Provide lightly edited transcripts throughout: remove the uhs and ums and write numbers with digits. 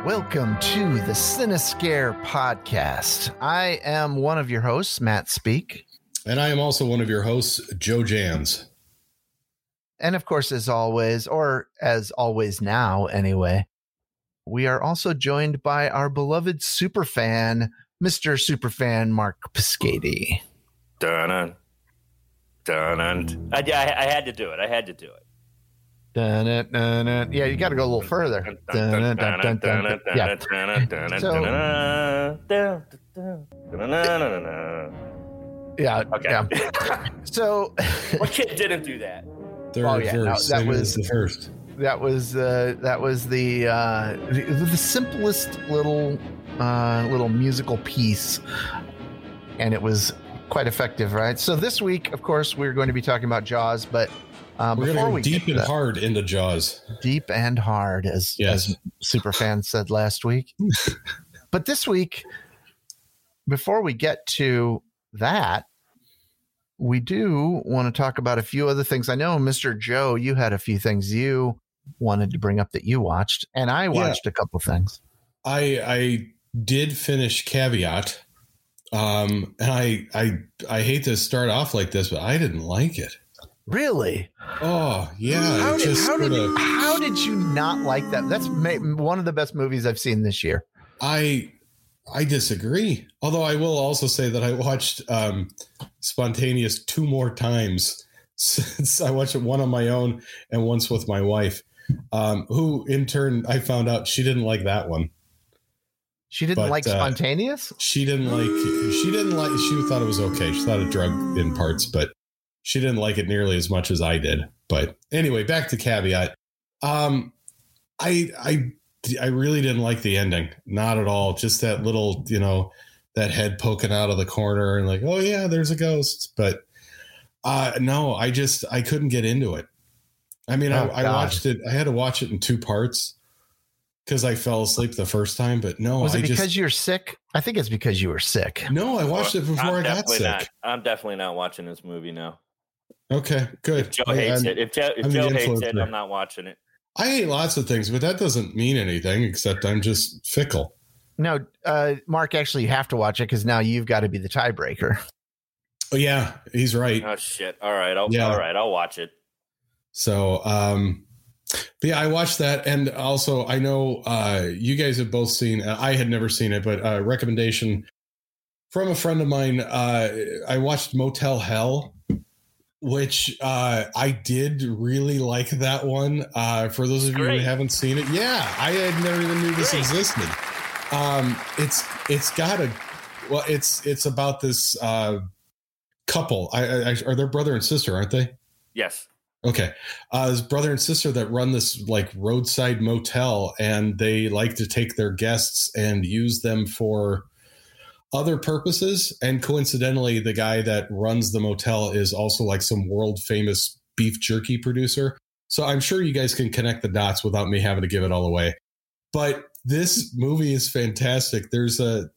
Welcome to the Cinescare podcast. I am one of your hosts, Matt Speak. And I am also one of your hosts, Joe Jans. And of course, as always, or as always now anyway, we are also joined by our beloved superfan, Mr. Superfan Mark Piscati. Dun-dun. Dun-dun. I had to do it. Dun-dun-dun-dun. Yeah, you got to go a little further. Dun-dun-dun-dun-dun. Yeah. Yeah. Okay. Yeah. So, what kid didn't do that? That was the first. That was the simplest little musical piece, and it was quite effective, right? So this week, of course, we're going to be talking about Jaws, but we're going to go deep and hard into Jaws. Deep and hard, as Superfan said last week. But this week, before we get to that, we do want to talk about a few other things. I know, Mr. Joe, you had a few things you wanted to bring up that you watched, and I watched a couple things. I did finish Caveat, and I hate to start off like this, but I didn't like it. Really? Oh, yeah. How did you not like that? That's one of the best movies I've seen this year. I disagree. Although I will also say that I watched Spontaneous 2 more times since I watched it, one on my own and once with my wife, who in turn I found out she didn't like that one. She didn't like Spontaneous? She thought it was okay. She thought it drug in parts, but she didn't like it nearly as much as I did. But anyway, back to Caveat. I really didn't like the ending. Not at all. Just that little, that head poking out of the corner and like, oh yeah, there's a ghost. But no, I couldn't get into it. I mean, I watched it. I had to watch it in 2 parts because I fell asleep the first time. But no, was it because you're sick? I think it's because you were sick. No, I watched it before I got sick. I'm definitely not watching this movie now. Okay, good. If Joe hates it. If Joe hates it, I'm not watching it. I hate lots of things, but that doesn't mean anything except I'm just fickle. No, Mark, actually, you have to watch it because now you've got to be the tiebreaker. Oh, yeah, he's right. Oh, shit. All right. All right. I'll watch it. So, but yeah, I watched that. And also, I know you guys have both seen, I had never seen it, but a recommendation from a friend of mine. I watched Motel Hell, which I did really like that one. For those of you who haven't seen it, yeah, I had never even knew this existed. It's about this couple. Are they brother and sister, aren't they? Yes. Okay. This brother and sister that run this like roadside motel, and they like to take their guests and use them for other purposes. And coincidentally, the guy that runs the motel is also like some world famous beef jerky producer. So I'm sure you guys can connect the dots without me having to give it all away. But this movie is fantastic. There's the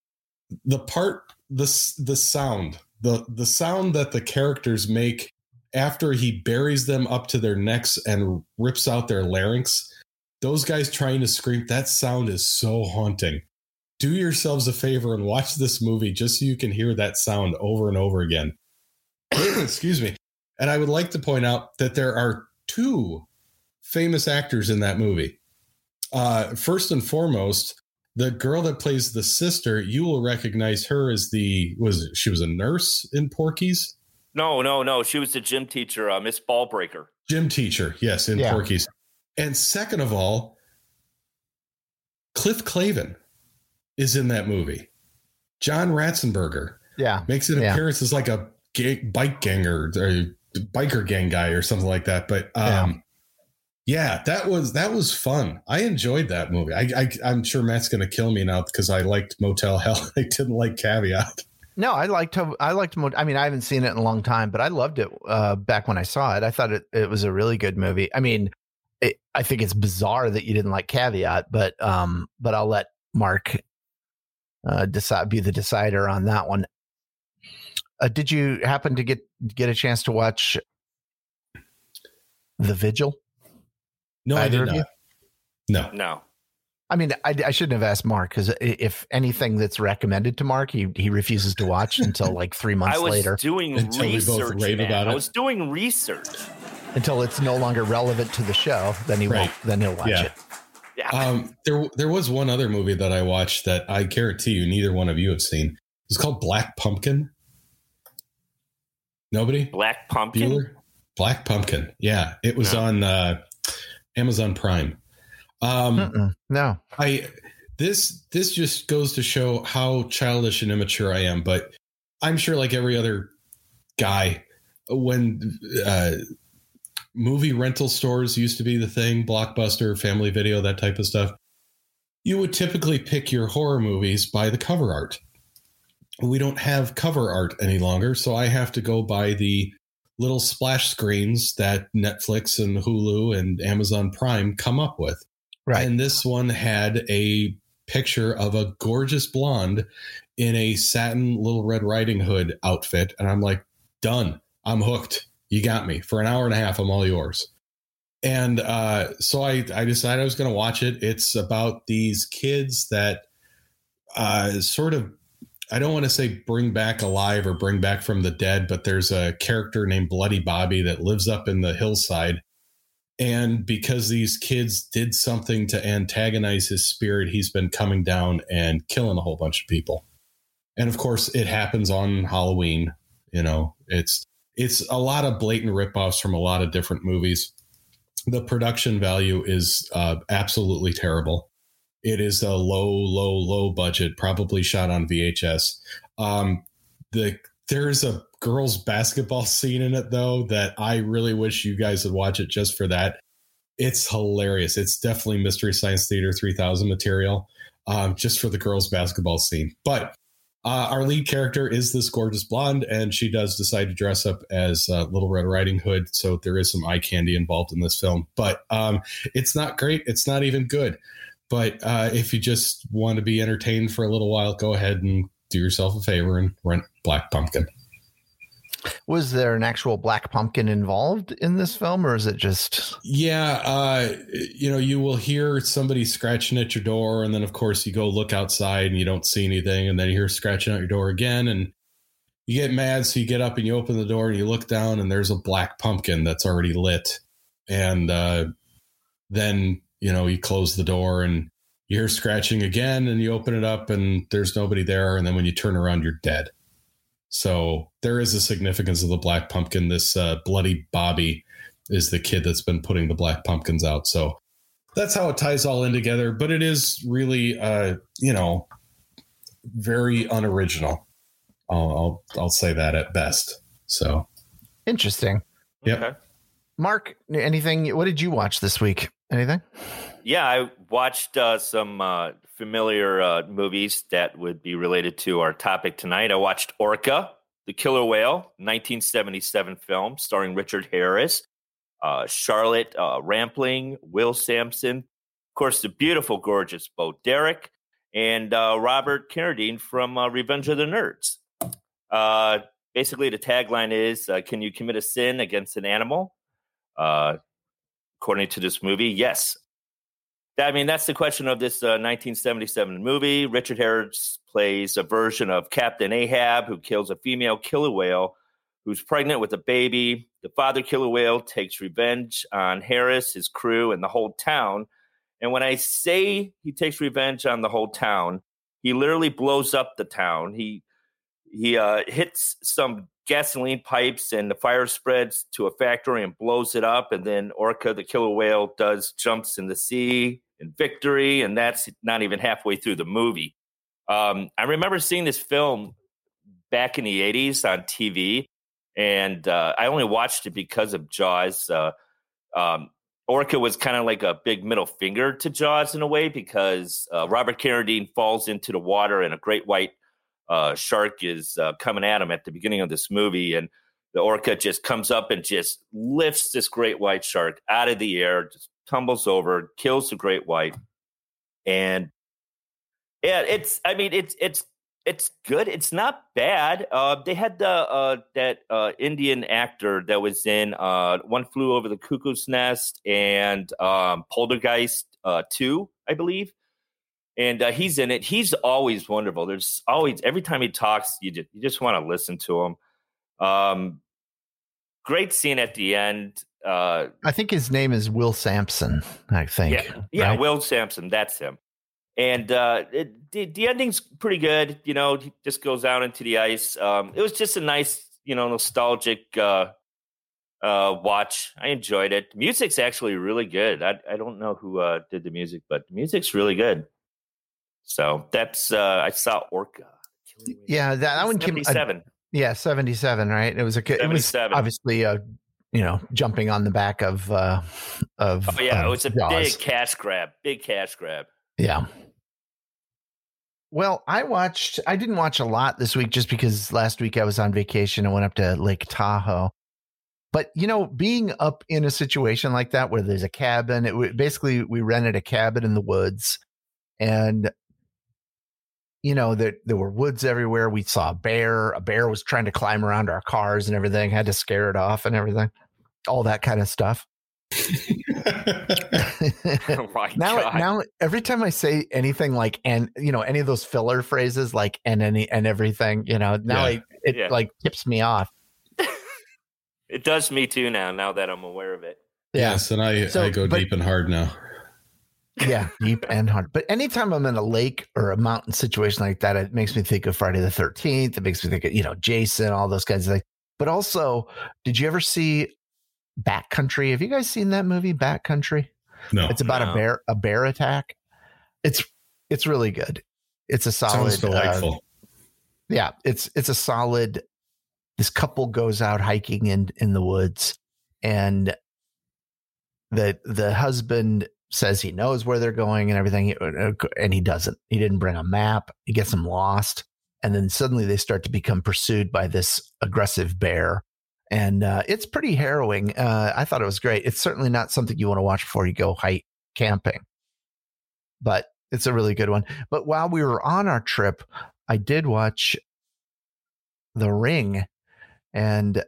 sound that the characters make after he buries them up to their necks and rips out their larynx. Those guys trying to scream, that sound is so haunting. Do yourselves a favor and watch this movie just so you can hear that sound over and over again. Excuse me. And I would like to point out that there are 2 famous actors in that movie. First and foremost, the girl that plays the sister, you will recognize her as she was a nurse in Porky's? No. She was the gym teacher, Miss Ballbreaker. Gym teacher, yes, in Porky's. And second of all, Cliff Clavin is in that movie. John Ratzenberger makes an appearance as like a bike gang or a biker gang guy or something like that. But that was fun. I enjoyed that movie. I'm sure Matt's going to kill me now because I liked Motel Hell. I didn't like Caveat. No, I liked. I mean, I haven't seen it in a long time, but I loved it back when I saw it. I thought it was a really good movie. I mean, I think it's bizarre that you didn't like Caveat, but I'll let Mark be the decider on that one. Did you happen to get a chance to watch The Vigil? No, I did not. No. I mean, I shouldn't have asked Mark, because if anything that's recommended to Mark, he refuses to watch until like 3 months later. I was doing Until we both research, rave man. about it. I was doing research. Until it's no longer relevant to the show, then he won't. Then he'll watch it. Yeah. There was one other movie that I watched that I guarantee you neither one of you have seen. It's called Black Pumpkin. Nobody? Black Pumpkin? Bueller? Black Pumpkin. Yeah. It was on Amazon Prime. No. This just goes to show how childish and immature I am, but I'm sure like every other guy, when movie rental stores used to be the thing, Blockbuster, Family Video, that type of stuff, you would typically pick your horror movies by the cover art. We don't have cover art any longer, so I have to go by the little splash screens that Netflix and Hulu and Amazon Prime come up with. Right. And this one had a picture of a gorgeous blonde in a satin Little Red Riding Hood outfit. And I'm like, done. I'm hooked. You got me. For an hour and a half, I'm all yours. And so I decided I was going to watch it. It's about these kids that sort of, I don't want to say bring back alive or bring back from the dead, but there's a character named Bloody Bobby that lives up in the hillside. And because these kids did something to antagonize his spirit, he's been coming down and killing a whole bunch of people. And of course, it happens on Halloween. You know, it's a lot of blatant ripoffs from a lot of different movies. The production value is absolutely terrible. It is a low budget, probably shot on VHS. There's a girls' basketball scene in it, though, that I really wish you guys would watch it just for that. It's hilarious. It's definitely Mystery Science Theater 3000 material, just for the girls' basketball scene. But our lead character is this gorgeous blonde, and she does decide to dress up as Little Red Riding Hood. So there is some eye candy involved in this film. But it's not great. It's not even good. But if you just want to be entertained for a little while, go ahead and do yourself a favor and rent Black Pumpkin. Was there an actual black pumpkin involved in this film, or is it just? Yeah, you will hear somebody scratching at your door, and then of course you go look outside and you don't see anything, and then you hear scratching at your door again, and you get mad, so you get up and you open the door and you look down, and there's a black pumpkin that's already lit, and then you close the door and you hear scratching again, and you open it up and there's nobody there, and then when you turn around, you're dead. So there is a significance of the black pumpkin. This Bloody Bobby is the kid that's been putting the black pumpkins out. So that's how it ties all in together. But it is really, very unoriginal. I'll say that at best. So interesting. Yep. Okay. Mark, anything? What did you watch this week? Anything? Yeah, I watched some familiar movies that would be related to our topic tonight. I watched Orca, the Killer Whale, 1977 film starring Richard Harris, Charlotte Rampling, Will Sampson, of course, the beautiful, gorgeous Bo Derek, and Robert Carradine from Revenge of the Nerds. Basically, the tagline is, can you commit a sin against an animal? According to this movie, yes. I mean, that's the question of this 1977 movie. Richard Harris plays a version of Captain Ahab who kills a female killer whale who's pregnant with a baby. The father killer whale takes revenge on Harris, his crew, and the whole town. And when I say he takes revenge on the whole town, he literally blows up the town. He hits some gasoline pipes and the fire spreads to a factory and blows it up. And then Orca, the killer whale, jumps in the sea in victory. And that's not even halfway through the movie. I remember seeing this film back in the 80s on TV. And I only watched it because of Jaws. Orca was kind of like a big middle finger to Jaws in a way, because Robert Carradine falls into the water and a great white shark is coming at him at the beginning of this movie, and the orca just comes up and just lifts this great white shark out of the air, just tumbles over, kills the great white. And yeah, it's good. It's not bad. They had that Indian actor that was in One Flew Over the Cuckoo's Nest and Poltergeist 2, I believe. and he's in it. He's always wonderful. There's always, every time he talks, you just want to listen to him. Great scene at the end. I think his name is Will Sampson. I think. Yeah, right? Will Sampson. That's him. And the ending's pretty good. You know, he just goes out into the ice. It was just a nice, nostalgic watch. I enjoyed it. Music's actually really good. I don't know who did the music, but the music's really good. So that's I saw Orca. Yeah, that one came 77. Yeah, 77, right? It was it was obviously jumping on the back of it was a Jaws. big cash grab. Yeah. Well, I didn't watch a lot this week just because last week I was on vacation and went up to Lake Tahoe. But, being up in a situation like that where there's a cabin, basically we rented a cabin in the woods, and there were woods everywhere. We saw a bear. A bear was trying to climb around our cars and everything. Had to scare it off and everything. All that kind of stuff. Oh my God. Now, every time I say anything like, and any of those filler phrases like, and everything, it like tips me off. It does me too now that I'm aware of it. Yes, and I go deep and hard now. Yeah, deep and hard. But anytime I'm in a lake or a mountain situation like that, it makes me think of Friday the 13th. It makes me think of, Jason, all those kinds of things. But also, did you ever see Backcountry? Have you guys seen that movie, Backcountry? No. It's about a bear attack. It's really good. It's a solid. Sounds delightful. Yeah, it's a solid. This couple goes out hiking in the woods, and the husband says he knows where they're going and everything, and he doesn't. He didn't bring a map. He gets them lost, and then suddenly they start to become pursued by this aggressive bear, and it's pretty harrowing. I thought it was great. It's certainly not something you want to watch before you go hike camping, but it's a really good one. But while we were on our trip, I did watch The Ring, and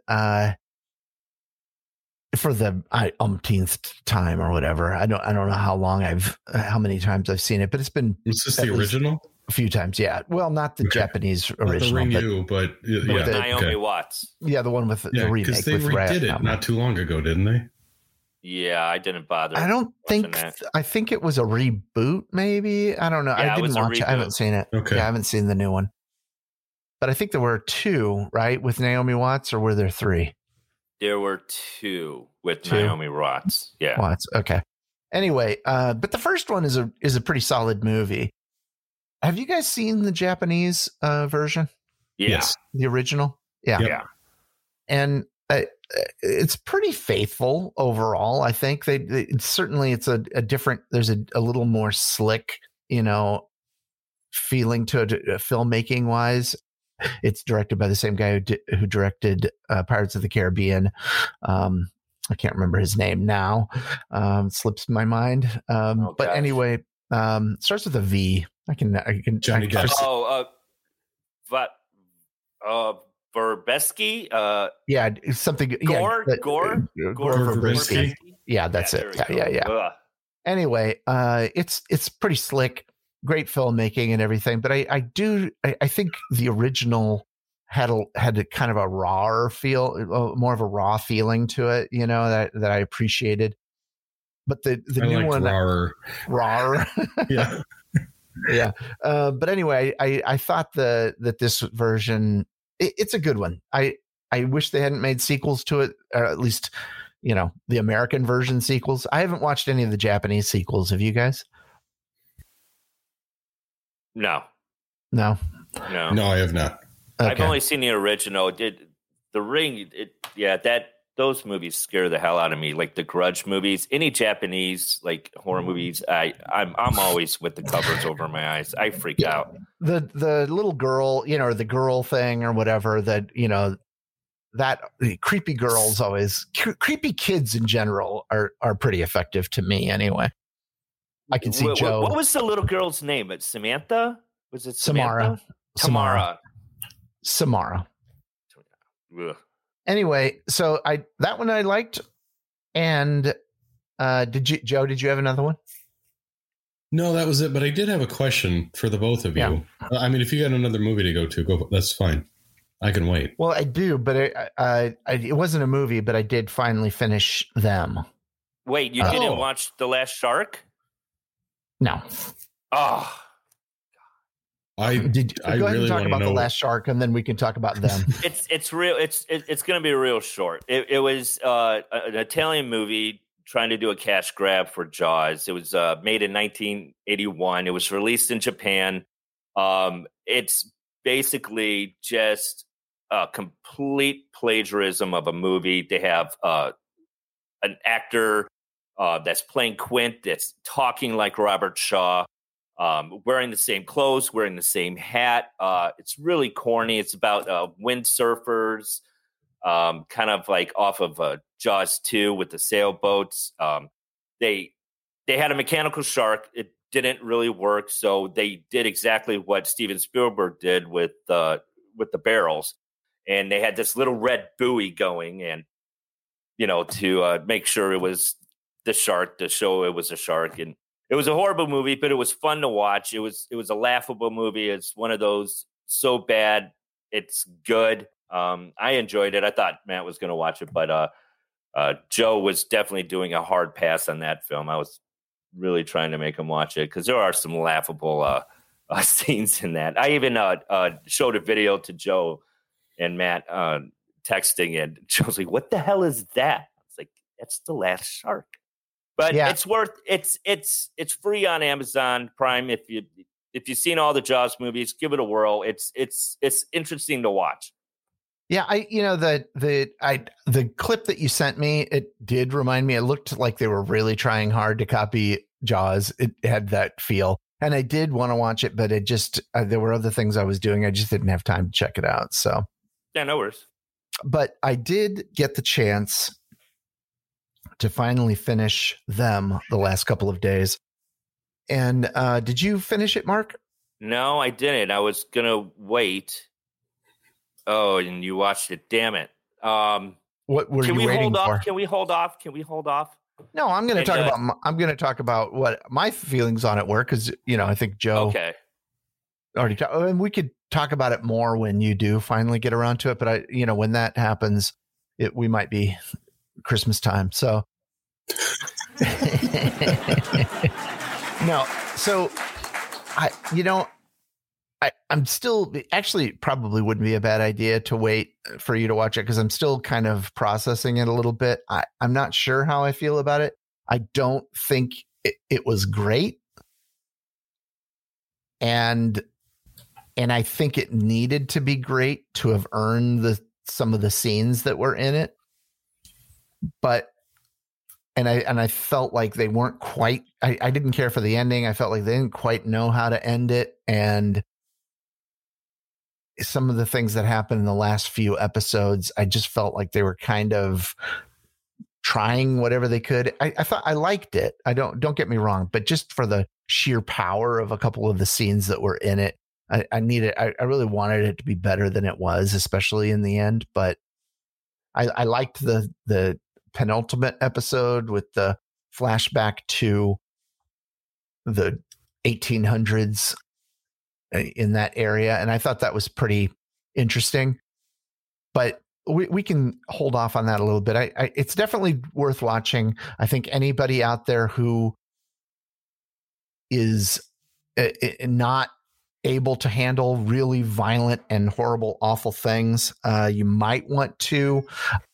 for the umpteenth time or whatever. I don't know how many times I've seen it, but it's been. Is this the original? A few times, yeah. Well, not the Japanese original, not the Ring but with Naomi Watts. Yeah, the one with the remake. Because they redid it not too long ago, didn't they? Yeah, I didn't bother. I don't think. I think it was a reboot. Maybe I don't know. Yeah, I didn't watch it. I haven't seen it. Okay, yeah, I haven't seen the new one. But I think there were two, right, with Naomi Watts, or were there three? There were two with Naomi Watts. Yeah. Watts. Okay. Anyway, but the first one is a pretty solid movie. Have you guys seen the Japanese version? Yeah. Yes. The original? Yeah. Yep. Yeah. And it's pretty faithful overall. I think certainly it's a different, there's a little more slick, feeling to it, filmmaking wise. It's directed by the same guy who directed Pirates of the Caribbean. I can't remember his name now. It slips my mind. But anyway, starts with a V. I can Johnny Depp. Verbesky. Yeah, something. Gore Verbinski. Yeah, that's it. Yeah. Ugh. Anyway, it's pretty slick. Great filmmaking and everything, but I think the original had a kind of a rawer feel, more of a raw feeling to it, that I appreciated. But the new one, rawer, yeah, yeah. But anyway, I thought that this version, it's a good one. I wish they hadn't made sequels to it, or at least the American version sequels. I haven't watched any of the Japanese sequels. Have you guys? No, I have not. Okay. I've only seen the original. The Ring? Those movies scare the hell out of me. Like the Grudge movies, any Japanese like horror movies. I'm always with the covers over my eyes. I freak out. The little girl, or the girl thing or whatever that that creepy girls always creepy kids in general are pretty effective to me anyway. I can see Joe. What was the little girl's name? It's Samantha? Was it Samara? Tamara. Samara. Ugh. Anyway, so that one I liked. And did you have another one? No, that was it. But I did have a question for the both of you. Yeah. I mean, if you got another movie to go to, go. That's fine. I can wait. Well, I do, but it wasn't a movie, but I did finally finish them. Wait, you didn't watch The Last Shark? No. Oh. Go ahead and talk about The Last Shark, and then we can talk about them. It's real. It's going to be real short. It was an Italian movie trying to do a cash grab for Jaws. It was made in 1981. It was released in Japan. It's basically just a complete plagiarism of a movie. They have an actor that's playing Quint that's talking like Robert Shaw, wearing the same clothes, wearing the same hat. It's really corny. It's about windsurfers, kind of like off of Jaws 2 with the sailboats. They had a mechanical shark. It didn't really work, so they did exactly what Steven Spielberg did with the barrels, and they had this little red buoy going, and to make sure it was the shark, to show it was a shark. And it was a horrible movie, but it was fun to watch. It was a laughable movie. It's one of those so bad it's good. I enjoyed it. I thought Matt was going to watch it, but Joe was definitely doing a hard pass on that film. I was really trying to make him watch it because there are some laughable scenes in that. I even showed a video to Joe and Matt texting, and Joe's like, "What the hell is that?" I was like, "That's The Last Shark." But it's free on Amazon Prime. If you've seen all the Jaws movies, give it a whirl. It's interesting to watch. Yeah, the clip that you sent me, it did remind me. It looked like they were really trying hard to copy Jaws. It had that feel, and I did want to watch it, but it just there were other things I was doing. I just didn't have time to check it out. So yeah, no worries. But I did get the chance to finally finish them the last couple of days. And did you finish it, Mark? No, I didn't. I was gonna wait. Oh, and you watched it. Damn it. What were you waiting for? Can we hold off? No, I'm going to talk about what my feelings on it were, because I think Joe already talked, and we could talk about it more when you do finally get around to it. But when that happens, we might be Christmas time. So no, so I'm still actually probably wouldn't be a bad idea to wait for you to watch it, because I'm still kind of processing it a little bit. I'm not sure how I feel about it. I don't think it was great. And I think it needed to be great to have earned some of the scenes that were in it. But I felt like they weren't quite, I didn't care for the ending. I felt like they didn't quite know how to end it. And some of the things that happened in the last few episodes, I just felt like they were kind of trying whatever they could. I thought I liked it. Don't get me wrong, but just for the sheer power of a couple of the scenes that were in it, I really wanted it to be better than it was, especially in the end. But I liked the penultimate episode with the flashback to the 1800s in that area, and I thought that was pretty interesting. But we can hold off on that a little bit. It's definitely worth watching. I think anybody out there who is not able to handle really violent and horrible, awful things, you might want to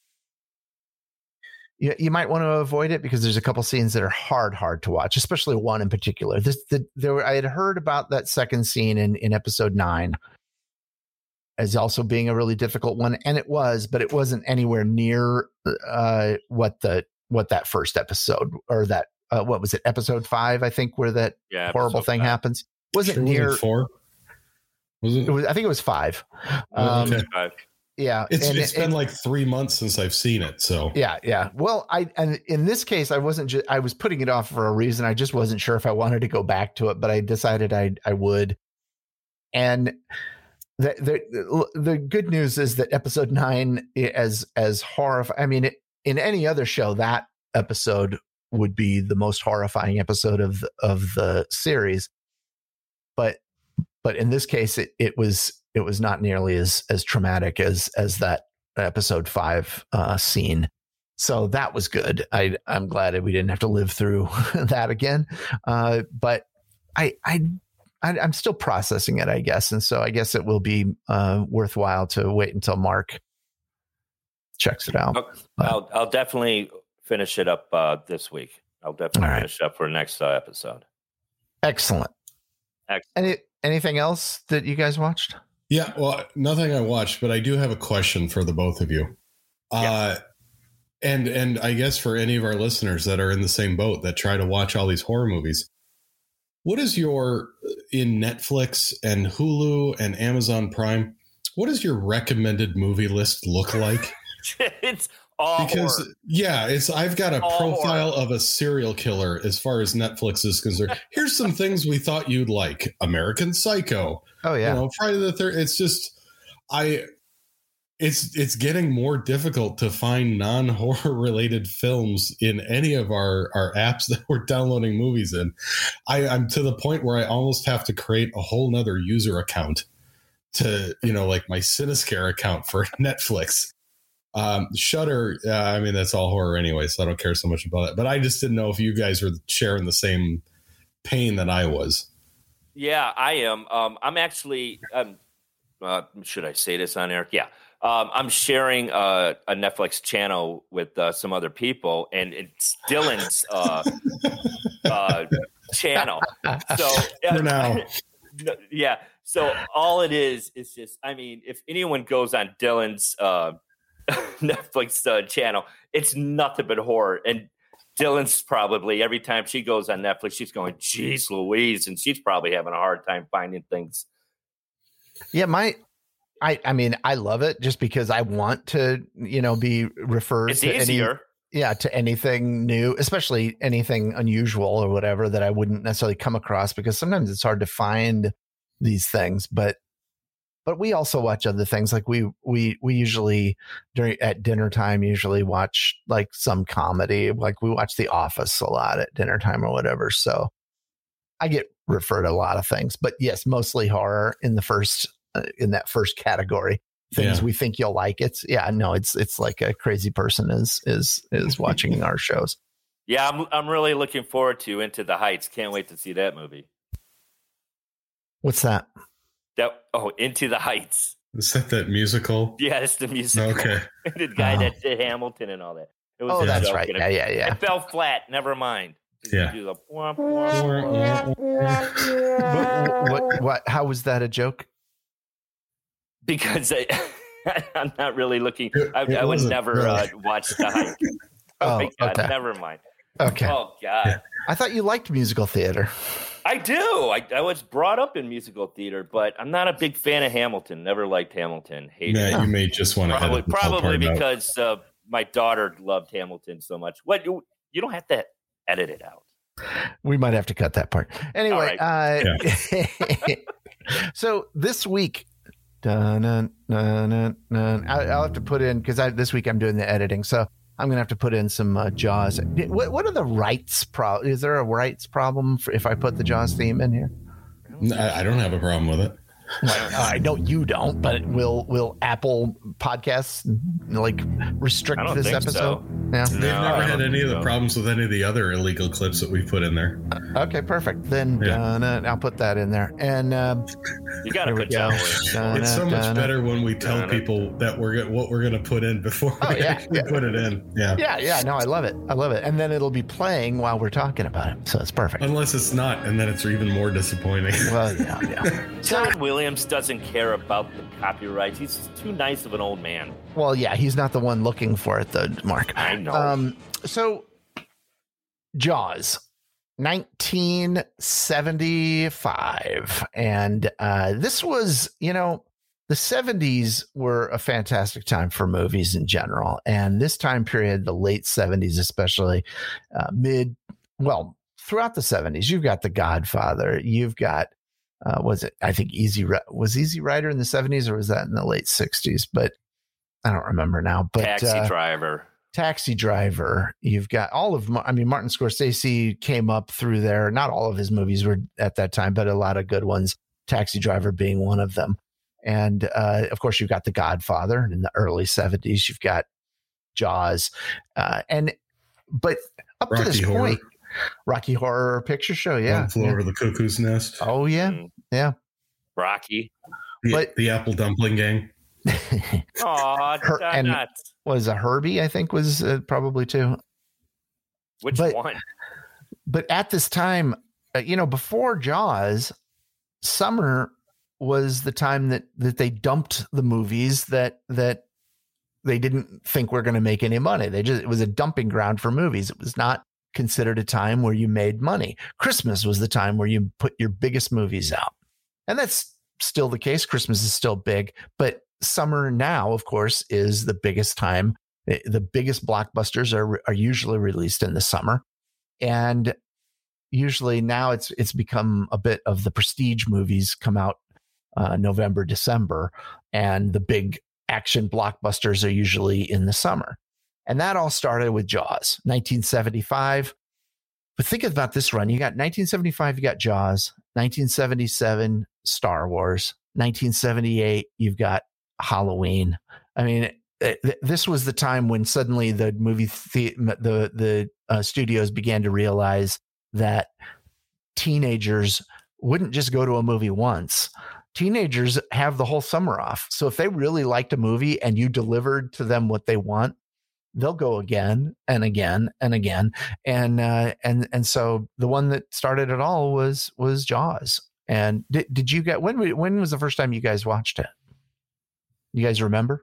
avoid it, because there's a couple scenes that are hard to watch, especially one in particular. I had heard about that second scene in episode 9 as also being a really difficult one, and it was, but it wasn't anywhere near what that first episode, or that what was it, episode 5, I think, where that horrible thing happens. Wasn't near 4. Was it? I think it was 5. Okay. 5. Yeah, it's been like 3 months since I've seen it. So yeah. Well, and in this case, I was putting it off for a reason. I just wasn't sure if I wanted to go back to it, but I decided I would. And the good news is that episode 9, as horrifying. I mean, in any other show, that episode would be the most horrifying episode of the series. But in this case, it was not nearly as traumatic as that episode 5 scene. So that was good. I'm glad that we didn't have to live through that again. But I'm still processing it, I guess. And so I guess it will be worthwhile to wait until Mark checks it out. I'll definitely finish it up this week. I'll definitely finish it up for the next episode. Excellent. Anything else that you guys watched? Yeah, well, nothing I watched, but I do have a question for the both of you. Yeah. And I guess for any of our listeners that are in the same boat that try to watch all these horror movies, what is in Netflix and Hulu and Amazon Prime, what does your recommended movie list look like? It's all horror. Yeah, I've got a profile of a serial killer as far as Netflix is concerned. Here's some things we thought you'd like. American Psycho. Oh yeah. Friday the 13th. It's just it's getting more difficult to find non-horror related films in any of our apps that we're downloading movies in. I'm to the point where I almost have to create a whole nother user account to, like my Cinescare account for Netflix. Shudder, I mean, that's all horror anyway, so I don't care so much about it. But I just didn't know if you guys were sharing the same pain that I was. Yeah, I am. I'm actually, should I say this on air? Yeah. I'm sharing a Netflix channel with some other people, and it's Dylan's channel. So for now, yeah. So all it is just, I mean, if anyone goes on Dylan's Netflix channel, it's nothing but horror. And Dylan's probably, every time she goes on Netflix, she's going, geez Louise, and she's probably having a hard time finding things. Yeah, I mean, I love it just because I want to, be referred it's to easier. To anything new, especially anything unusual or whatever that I wouldn't necessarily come across, because sometimes it's hard to find these things. But we also watch other things. Like we usually at dinner time usually watch like some comedy. Like we watch The Office a lot at dinner time or whatever. So I get referred to a lot of things, but yes, mostly horror in the first. In that first category, things we think you'll like. It's like a crazy person is watching our shows. Yeah, I'm really looking forward to Into the Heights. Can't wait to see that movie. What's that? Into the Heights. Is that musical? Yeah, it's the musical. Okay. The guy that did Hamilton and all that. It was that's right. Yeah. It fell flat. Never mind. Yeah. What? How was that a joke? Because I'm not really looking. I would never watch The Heights. Oh my God! Okay. Never mind. Okay. Oh God! I thought you liked musical theater. I do. I was brought up in musical theater, but I'm not a big fan of Hamilton. Never liked Hamilton. Hated it. You may just want to probably because my daughter loved Hamilton so much. What you don't have to edit it out. We might have to cut that part. Anyway, right. So this week. I'll have to put in, because this week I'm doing the editing, so I'm gonna have to put in some Jaws. What are the rights problem? Is there a rights problem if I put the Jaws theme in here? I don't have a problem with it. Well, I know you don't, but will Apple Podcasts like restrict this episode? So. Yeah, they've never had any of the problems with any of the other illegal clips that we put in there. Okay, perfect. Then I'll put that in there. And you got to put John. It's so much better when we tell people that what we're going to put in before we actually put it in. Yeah. No, I love it. And then it'll be playing while we're talking about it, so it's perfect. Unless it's not, and then it's even more disappointing. Well, yeah. John Williams doesn't care about the copyrights. He's too nice of an old man. Well, yeah, he's not the one looking for it, though, Mark. I know. So, Jaws, 1975. And this was, the 70s were a fantastic time for movies in general. And this time period, the late 70s, especially throughout the 70s, you've got The Godfather. You've got, was Easy Rider in the 70s, or was that in the late 60s? But I don't remember now. But Taxi Driver. Taxi Driver. You've got all of, Martin Scorsese came up through there. Not all of his movies were at that time, but a lot of good ones. Taxi Driver being one of them. And of course, you've got The Godfather in the early 70s. You've got Jaws. But up Rocky to this Horror. point, Rocky Horror Picture Show. Yeah. One Flew Over the Cuckoo's Nest. Oh, yeah. Yeah. Rocky. The Apple Dumpling Gang. Oh, and nuts. Was a Herbie, I think, was probably too. Which one? But at this time, before Jaws, summer was the time that they dumped the movies that they didn't think were going to make any money. It was a dumping ground for movies. It was not considered a time where you made money. Christmas was the time where you put your biggest movies out. And that's still the case. Christmas is still big, but summer now, of course, is the biggest time. The biggest blockbusters are usually released in the summer. And usually now it's become a bit of the prestige movies come out November, December, and the big action blockbusters are usually in the summer. And that all started with Jaws, 1975. But think about this run. You got 1975, you got Jaws, 1977, Star Wars, 1978, you've got Halloween. I mean, this was the time when suddenly the studios began to realize that teenagers wouldn't just go to a movie once. Teenagers have the whole summer off. So if they really liked a movie and you delivered to them what they want, they'll go again and again and again. And so the one that started it all was Jaws. And did you get, when was the first time you guys watched it? You guys remember?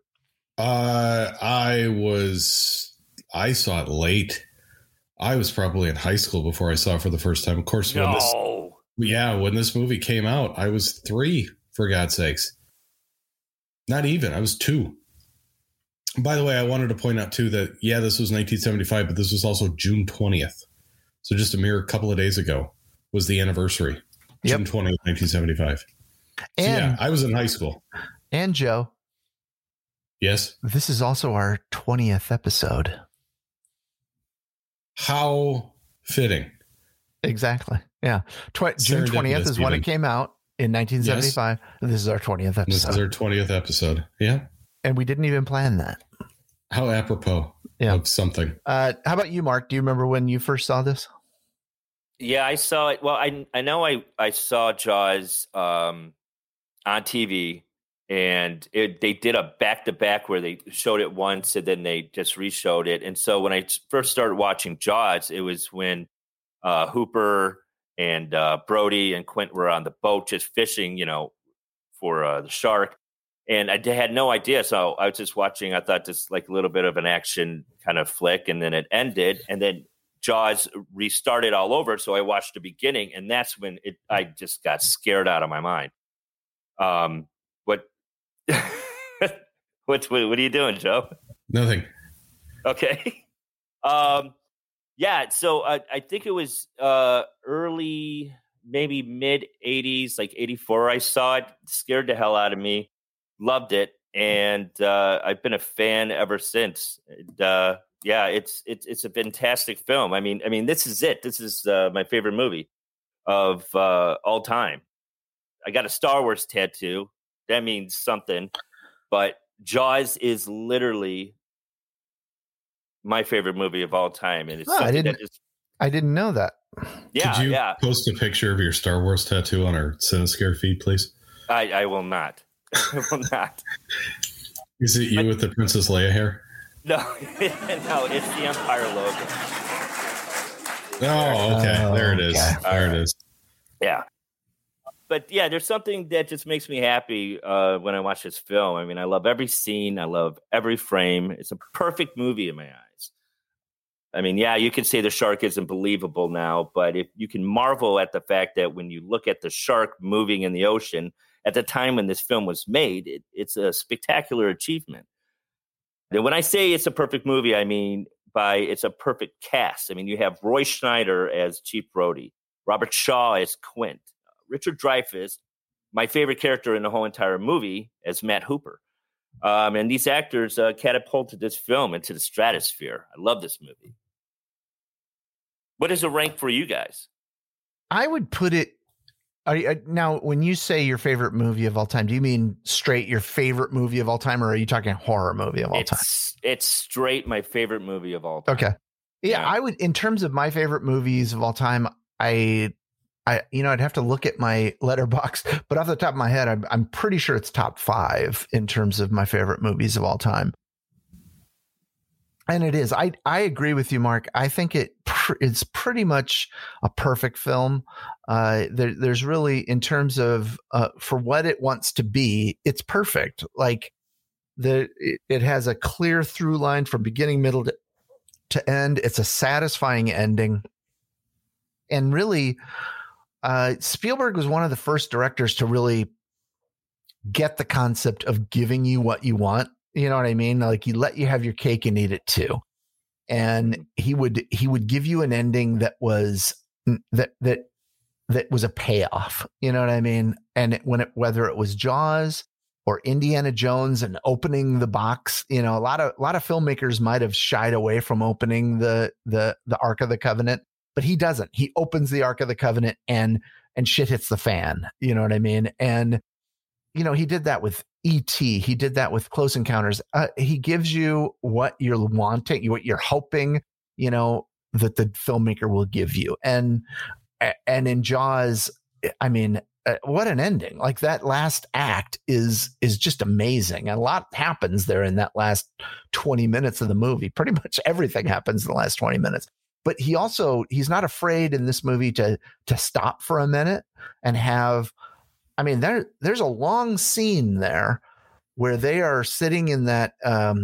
I saw it late. I was probably in high school before I saw it for the first time. Of course, when this movie came out, I was 3, for God's sakes. Not even. I was 2. By the way, I wanted to point out too that this was 1975, but this was also June 20th. So just a mere couple of days ago was the anniversary. June 20th, 1975. And I was in high school. And Joe. Yes. This is also our 20th episode. How fitting. Exactly. Yeah. June 20th is when it came out in 1975. Yes. This is our 20th episode. This is our 20th episode. Yeah. And we didn't even plan that. How apropos of something. How about you, Mark? Do you remember when you first saw this? Yeah, I saw it. Well, I know I saw Jaws on TV, and they did a back-to-back where they showed it once and then they just re-showed it. And so when I first started watching Jaws, it was when Hooper and Brody and Quint were on the boat just fishing, for the shark. And I had no idea. So I was just watching. I thought this like a little bit of an action kind of flick, and then it ended. And then Jaws restarted all over. So I watched the beginning, and that's when I just got scared out of my mind. What are you doing, Joe? Nothing. Okay. So I think it was early, maybe mid 80s, like 84. I saw it, scared the hell out of me, loved it. And I've been a fan ever since. It's a fantastic film. I mean, this is it. This is my favorite movie of all time. I got a Star Wars tattoo. That means something. But Jaws is literally my favorite movie of all time. And it's I didn't know that. Yeah. Could you post a picture of your Star Wars tattoo on our Cinescare feed, please? I will not. I will not. Is it you with the Princess Leia hair? No, it's the Empire logo. Oh, okay. There it is. Okay. There it is. Yeah. But yeah, there's something that just makes me happy when I watch this film. I mean, I love every scene. I love every frame. It's a perfect movie in my eyes. I mean, you can say the shark isn't believable now, but if you can marvel at the fact that when you look at the shark moving in the ocean at the time when this film was made, it's a spectacular achievement. And when I say it's a perfect movie, I mean it's a perfect cast. I mean, you have Roy Schneider as Chief Brody, Robert Shaw as Quint, Richard Dreyfuss, my favorite character in the whole entire movie, as Matt Hooper. And these actors catapulted this film into the stratosphere. I love this movie. What is a rank for you guys? I would put it. Now, when you say your favorite movie of all time, do you mean straight your favorite movie of all time, or are you talking horror movie of all time? It's straight my favorite movie of all time. Okay. Yeah, I would, in terms of my favorite movies of all time, I'd have to look at my letterbox, but off the top of my head, I'm pretty sure it's top 5 in terms of my favorite movies of all time. And it is. I agree with you, Mark. I think it's pretty much a perfect film. There's really, in terms of for what it wants to be, it's perfect. Like it has a clear through line from beginning, middle to end. It's a satisfying ending, and really, Spielberg was one of the first directors to really get the concept of giving you what you want. You know what I mean? Like, he let you have your cake and eat it too. And he would give you an ending that was that was a payoff. You know what I mean? And whether it was Jaws or Indiana Jones and opening the box, a lot of filmmakers might have shied away from opening the Ark of the Covenant, but he doesn't. He opens the Ark of the Covenant and shit hits the fan. You know what I mean? And he did that with E.T. He did that with Close Encounters. He gives you what you're wanting, what you're hoping, that the filmmaker will give you. And in Jaws, I mean, what an ending. Like, that last act is just amazing. And a lot happens there in that last 20 minutes of the movie. Pretty much everything happens in the last 20 minutes. But he's not afraid in this movie to stop for a minute and have, I mean, there's a long scene there where they are sitting in that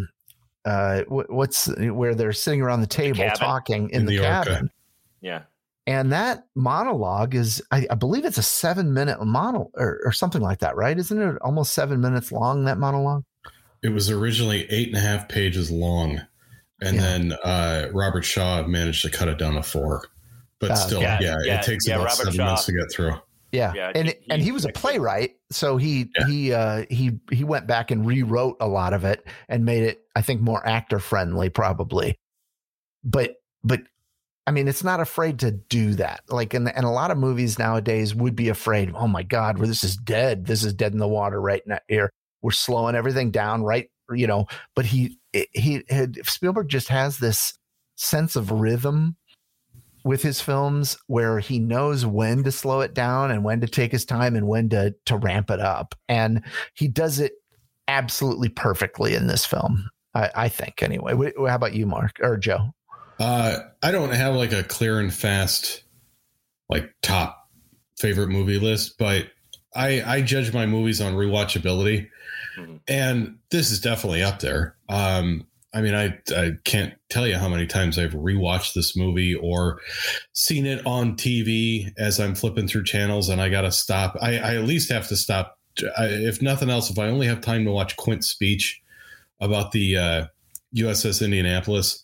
where they're sitting around the table talking in the cabin. Yeah. And that monologue is, I believe it's a 7-minute monologue or something like that, right? Isn't it almost 7 minutes long, that monologue? It was originally 8.5 pages long. And then Robert Shaw managed to cut it down to 4. But still, it takes about Robert 7 minutes to get through. Yeah. And he was a playwright, so he went back and rewrote a lot of it and made it, I think, more actor friendly, probably. But I mean, it's not afraid to do that. Like, and a lot of movies nowadays would be afraid. Oh my God, this is dead. This is dead in the water right now. Here, we're slowing everything down, right? But Spielberg just has this sense of rhythm with his films where he knows when to slow it down and when to take his time and when to ramp it up. And he does it absolutely perfectly in this film, I think, anyway. How about you, Mark or Joe? I don't have like a clear and fast, like, top favorite movie list, but I judge my movies on rewatchability. Mm-hmm. And this is definitely up there. I mean, I can't tell you how many times I've rewatched this movie or seen it on TV as I'm flipping through channels and I got to stop. I at least have to stop. If nothing else, if I only have time to watch Quint's speech about the USS Indianapolis,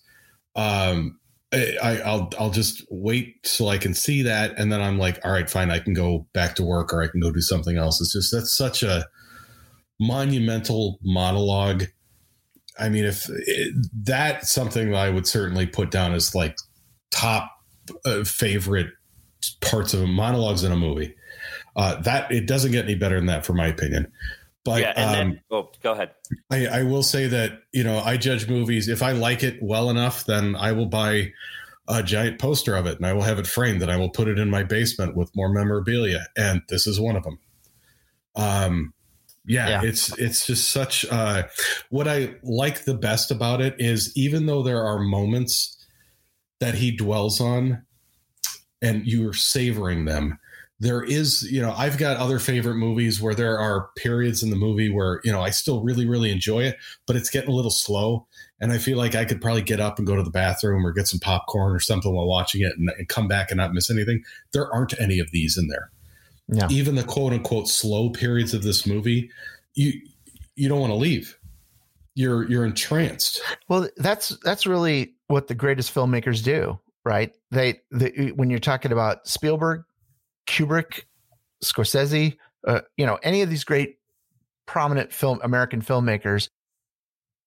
I'll just wait till I can see that. And then I'm like, all right, fine. I can go back to work or I can go do something else. It's just, that's such a monumental monologue. I mean, that's something that I would certainly put down as like top favorite parts of monologues in a movie. That it doesn't get any better than that, for my opinion. But yeah, and then, go ahead. I will say that, I judge movies. If I like it well enough, then I will buy a giant poster of it and I will have it framed and I will put it in my basement with more memorabilia. And this is one of them. Yeah, it's just such what I like the best about it is, even though there are moments that he dwells on and you're savoring them, there is, I've got other favorite movies where there are periods in the movie where, I still really, really enjoy it, but it's getting a little slow. And I feel like I could probably get up and go to the bathroom or get some popcorn or something while watching it and come back and not miss anything. There aren't any of these in there. No. Even the quote unquote slow periods of this movie, you don't want to leave. You're entranced. Well, that's really what the greatest filmmakers do, right? They when you're talking about Spielberg, Kubrick, Scorsese, any of these great prominent American filmmakers,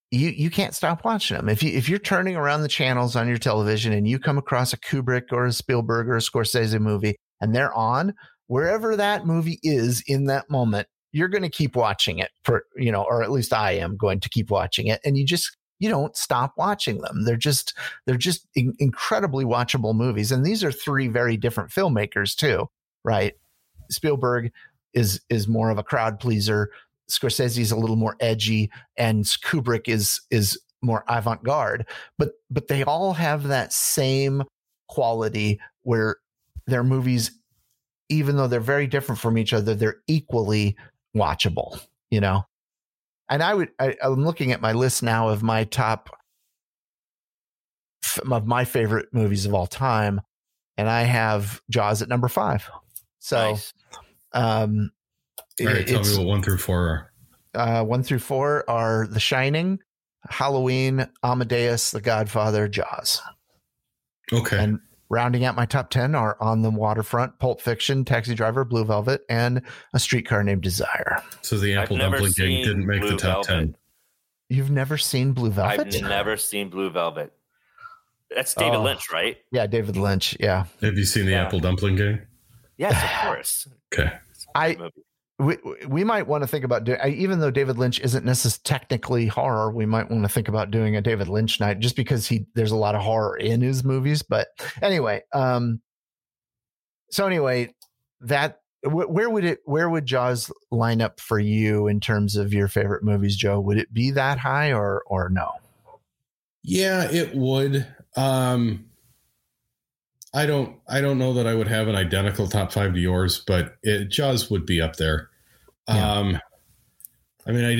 you can't stop watching them. If you're turning around the channels on your television and you come across a Kubrick or a Spielberg or a Scorsese movie and they're on, wherever that movie is in that moment, you're going to keep watching it for, or at least I am going to keep watching it. And you don't stop watching them. They're just incredibly watchable movies. And these are three very different filmmakers too, right? Spielberg is more of a crowd pleaser. Scorsese is a little more edgy, and Kubrick is more avant-garde, but they all have that same quality where their movies, even though they're very different from each other, they're equally watchable, And I'm looking at my list now of my favorite movies of all time, and I have Jaws at number 5. So, nice. All right, tell me what 1 through 4 are. 1 through 4 are The Shining, Halloween, Amadeus, The Godfather, Jaws. Okay. And rounding out my top 10 are On the Waterfront, Pulp Fiction, Taxi Driver, Blue Velvet, and A Streetcar Named Desire. So the Apple Dumpling Gang didn't make the top 10. You've never seen Blue Velvet? I've never seen Blue Velvet. That's David Lynch, right? Yeah, David Lynch. Yeah. Have you seen the Apple Dumpling Gang? Yes, of course. Okay. We might want to think about doing, even though David Lynch isn't necessarily technically horror, we might want to think about doing a David Lynch night just because there's a lot of horror in his movies. But anyway, where would Jaws line up for you in terms of your favorite movies, Joe? Would it be that high or no? Yeah, it would. I don't know that I would have an identical top 5 to yours, but Jaws would be up there. Yeah. I mean,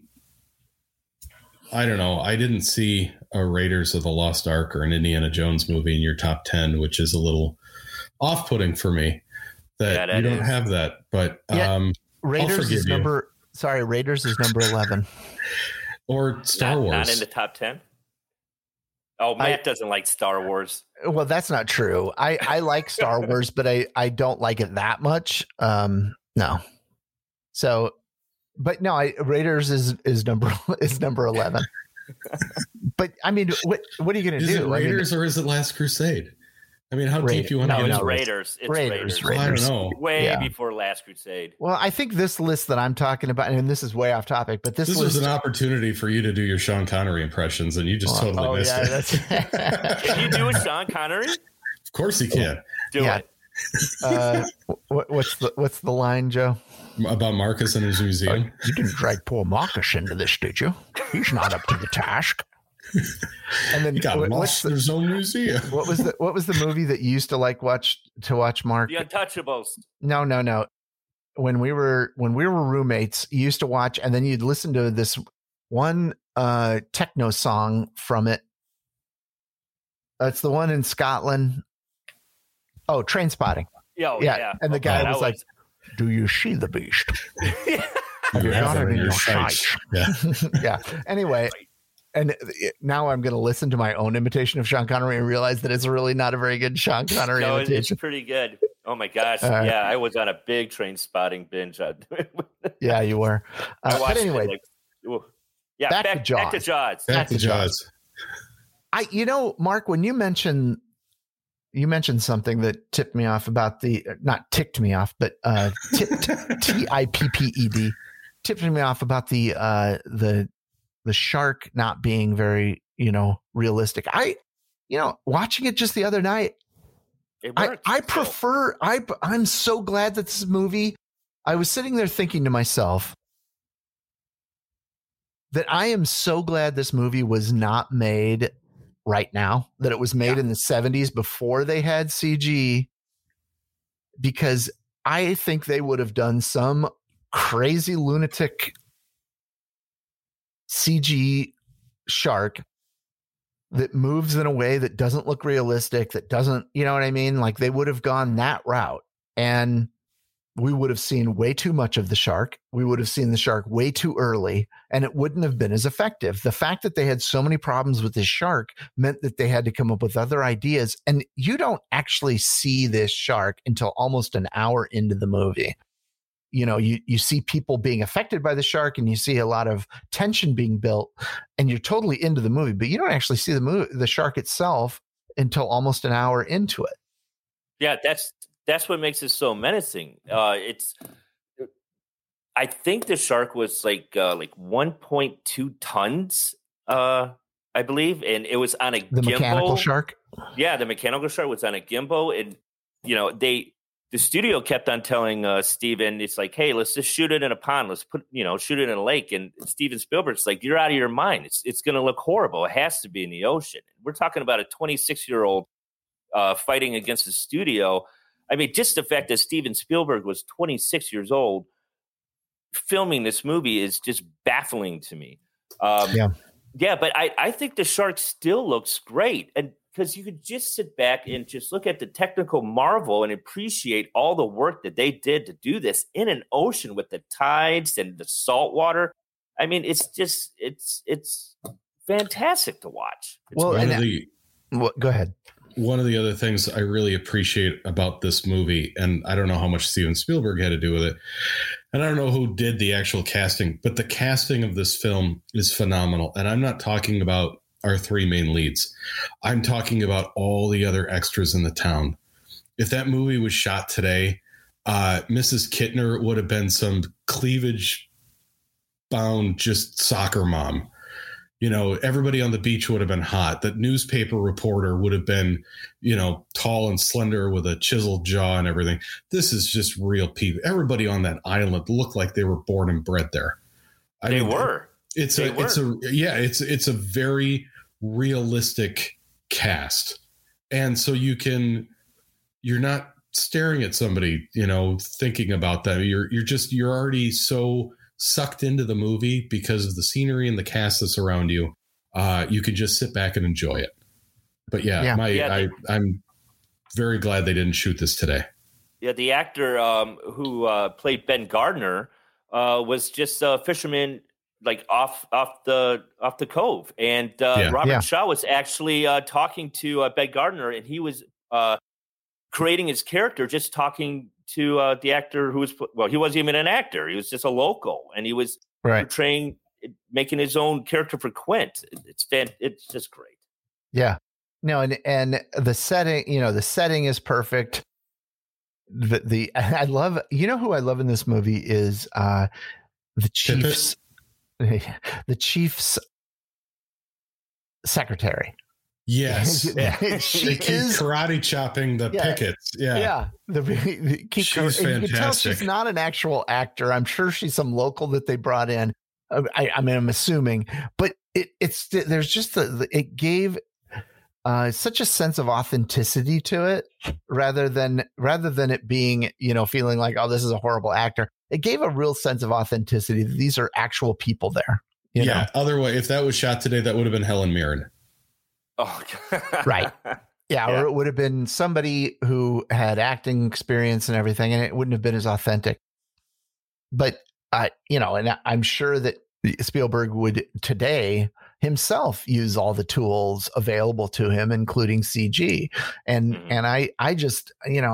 I didn't see a Raiders of the Lost Ark or an Indiana Jones movie in your top 10, which is a little off-putting for me that you don't have that. But Raiders is number 11. Or Star Wars. Not in the top 10? Oh, Matt doesn't like Star Wars. Well, that's not true. I like Star Wars, but I don't like it that much. No. So, but no, Raiders is number 11. But I mean, what are you going to do? Is it Raiders or is it Last Crusade? I mean, how deep you want to get into Raiders? It's Raiders. Well, I don't know. Way before Last Crusade. Well, I think this list that I'm talking about, and this is way off topic, but this was an opportunity for you to do your Sean Connery impressions, and you just totally missed it. Can you do a Sean Connery? Of course he can. Do it. What's the line, Joe? About Marcus and his museum? You didn't drag poor Marcus into this, did you? He's not up to the task. And then he got lost in his own museum. What was the movie that you used to watch Mark? The Untouchables. No. When we were roommates, you used to watch, and then you'd listen to this one techno song from it. It's the one in Scotland. Oh, Trainspotting. Yeah. And the guy was like, "Do you see the beast? Have you got it in your sights?" Yeah. Anyway. And now I'm going to listen to my own imitation of Sean Connery and realize that it's really not a very good Sean Connery imitation. It's pretty good. Oh my gosh. Yeah. I was on a big Trainspotting binge. Yeah, you were. But anyway. Back to Jaws. Back to Jaws. Mark, when you mentioned something that tipped me off about not ticked me off, but TIPPED tipped me off about the shark not being very, realistic. Watching it just the other night, I'm so glad that this movie, I was sitting there thinking to myself that I am so glad this movie was not made right now, that it was made in the 70s before they had CG, because I think they would have done some crazy lunatic CG shark that moves in a way that doesn't look realistic, that doesn't, you know what I mean? Like they would have gone that route and we would have seen way too much of the shark. We would have seen the shark way too early and it wouldn't have been as effective. The fact that they had so many problems with this shark meant that they had to come up with other ideas. And you don't actually see this shark until almost an hour into the movie. you see people being affected by the shark, and you see a lot of tension being built, and you're totally into the movie, but you don't actually see the shark itself until almost an hour into it. Yeah, that's what makes it so menacing. I think the shark was like 1.2 tons, I believe, and it was on a the gimbal. Mechanical shark. Yeah, the mechanical shark was on a gimbal, and the studio kept on telling Steven, it's like, hey, let's just shoot it in a pond. Let's shoot it in a lake. And Steven Spielberg's like, you're out of your mind. It's going to look horrible. It has to be in the ocean. We're talking about a 26-year-old fighting against the studio. I mean, just the fact that Steven Spielberg was 26 years old filming this movie is just baffling to me. Yeah, but I think the shark still looks great. And because you could just sit back and just look at the technical marvel and appreciate all the work that they did to do this in an ocean with the tides and the salt water. I mean, it's fantastic to watch. Go ahead. One of the other things I really appreciate about this movie, and I don't know how much Steven Spielberg had to do with it, and I don't know who did the actual casting, but the casting of this film is phenomenal. And I'm not talking about our three main leads. I'm talking about all the other extras in the town. If that movie was shot today, Mrs. Kittner would have been some cleavage bound, just soccer mom. Everybody on the beach would have been hot. That newspaper reporter would have been, tall and slender with a chiseled jaw and everything. This is just real people. Everybody on that island looked like they were born and bred there. It's a very realistic cast. And so you're not staring at somebody, thinking about them. You're already so sucked into the movie because of the scenery and the cast that's around you. You can just sit back and enjoy it. But I'm very glad they didn't shoot this today. Yeah, the actor who played Ben Gardner was just a fisherman, like off the cove, and Robert Shaw was actually talking to Ben Gardner, and he was creating his character, just talking to the actor who was, he wasn't even an actor. He was just a local, and he was portraying, making his own character for Quint. It's just great. Yeah. No, and the setting, the setting is perfect. I love, who I love in this movie is the Chief's secretary. Yes. She keep karate chopping the pickets. Yeah. She's fantastic. You can tell she's not an actual actor. I'm sure she's some local that they brought in. I'm assuming, but there's just it gave such a sense of authenticity to it, rather than it being, feeling like, oh, this is a horrible actor. It gave a real sense of authenticity. These are actual people there. You know? Otherwise, if that was shot today, that would have been Helen Mirren. Oh, right. Yeah, or it would have been somebody who had acting experience and everything, and it wouldn't have been as authentic. But and I'm sure that Spielberg would today himself use all the tools available to him, including CG. And I just,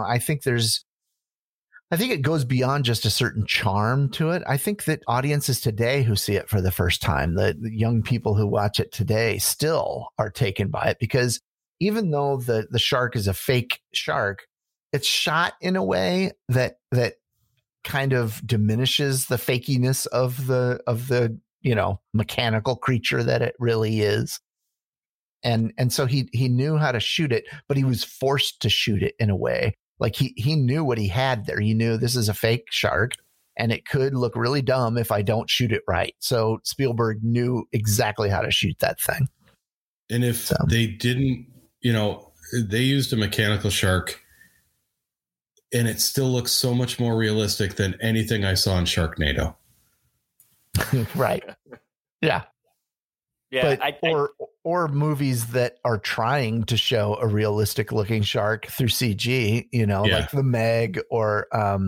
I think it goes beyond just a certain charm to it. I think that audiences today who see it for the first time, the young people who watch it today, still are taken by it, because even though the shark is a fake shark, it's shot in a way that kind of diminishes the fakiness of the mechanical creature that it really is. And so he knew how to shoot it, but he was forced to shoot it in a way. Like he knew what he had there. He knew this is a fake shark and it could look really dumb if I don't shoot it right. So Spielberg knew exactly how to shoot that thing. And if they didn't, they used a mechanical shark, and it still looks so much more realistic than anything I saw in Sharknado. Right. Yeah. Yeah. But, or movies that are trying to show a realistic looking shark through CG, like The Meg, or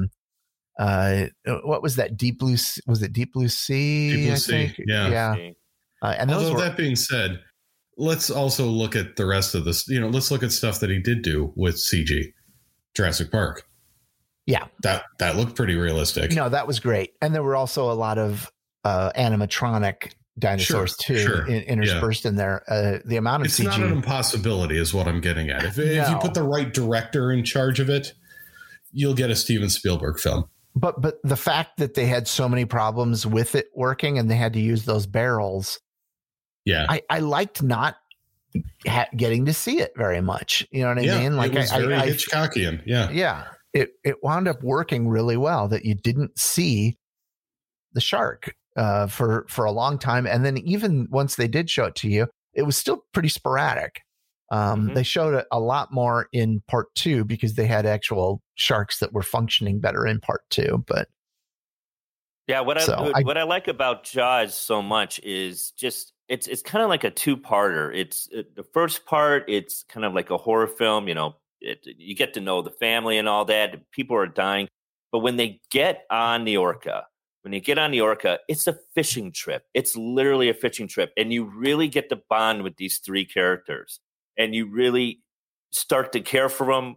what was that? Deep Blue? Was it Deep Blue Sea? Deep Blue Sea. Yeah. And that being said, let's also look at the rest of this. Let's look at stuff that he did do with CG. Jurassic Park. Yeah. That looked pretty realistic. No, that was great. And there were also a lot of animatronic dinosaurs interspersed in there. The amount of it's CG. Not an impossibility is what I'm getting at. If you put the right director in charge of it, you'll get a Steven Spielberg film. But the fact that they had so many problems with it working and they had to use those barrels. Yeah. I liked not getting to see it very much. You know what I mean? Like it was very Hitchcockian. Yeah. Yeah. It wound up working really well that you didn't see the shark for a long time. And then even once they did show it to you, it was still pretty sporadic. They showed it a lot more in part 2 because they had actual sharks that were functioning better in part 2. But yeah, what I like about Jaws so much is just it's kind of like a two-parter. It's the first part, it's kind of like a horror film. You know, you get to know the family and all that. People are dying, but when they get on the Orca, it's a fishing trip. It's literally a fishing trip, and you really get to bond with these three characters. And you really start to care for them.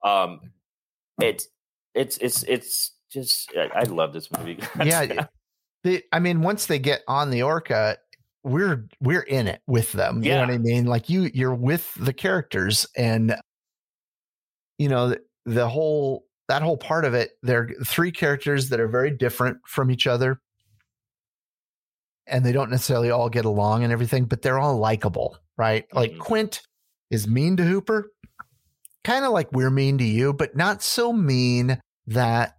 It's just I love this movie. Yeah, I mean, once they get on the Orca, we're in it with them. You know what I mean? Like you're with the characters, and you know that whole part of it. They're three characters that are very different from each other, and they don't necessarily all get along and everything, but they're all likable, right? Like Quint is mean to Hooper, kind of like we're mean to you, but not so mean that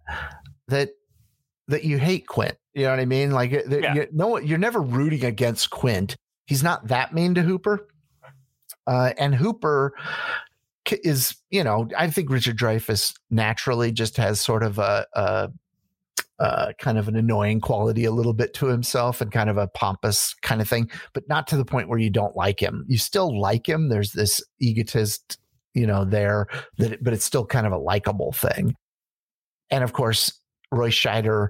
you hate Quint. You know what I mean? Like, you're never rooting against Quint. He's not that mean to Hooper. And Hooper is, you know, I think Richard Dreyfuss naturally just has sort of a kind of an annoying quality a little bit to himself and kind of a pompous kind of thing, but not to the point where you don't like him. You still like him. There's this egotist, you know, there but it's still kind of a likable thing. And of course, Roy Scheider,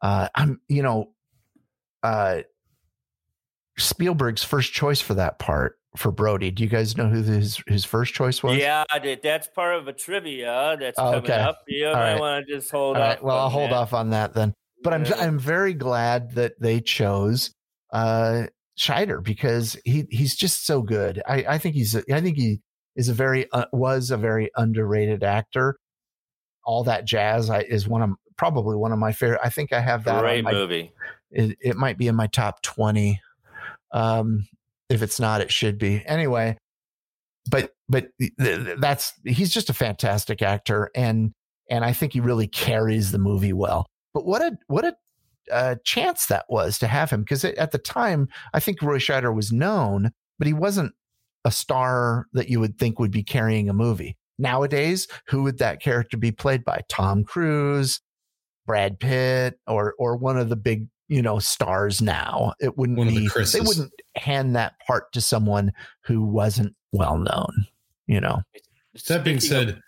Spielberg's first choice for that part for Brody. Do you guys know who his first choice was? Yeah, that's part of a trivia that's coming up. You might want to just hold off. Well, I'll hold off on that then. But I'm very glad that they chose Scheider because he's just so good. I think he is was a very underrated actor. All That Jazz is probably one of my favorite. I think I have that. Great movie. It might be in my top 20. If it's not, it should be. Anyway, but he's just a fantastic actor, and I think he really carries the movie well. But what a chance that was to have him, because at the time I think Roy Scheider was known, but he wasn't a star that you would think would be carrying a movie. Nowadays, who would that character be played by? Tom Cruise, Brad Pitt, or one of the big, you know, stars now. It wouldn't be, they wouldn't hand that part to someone who wasn't well known, you know. That being said,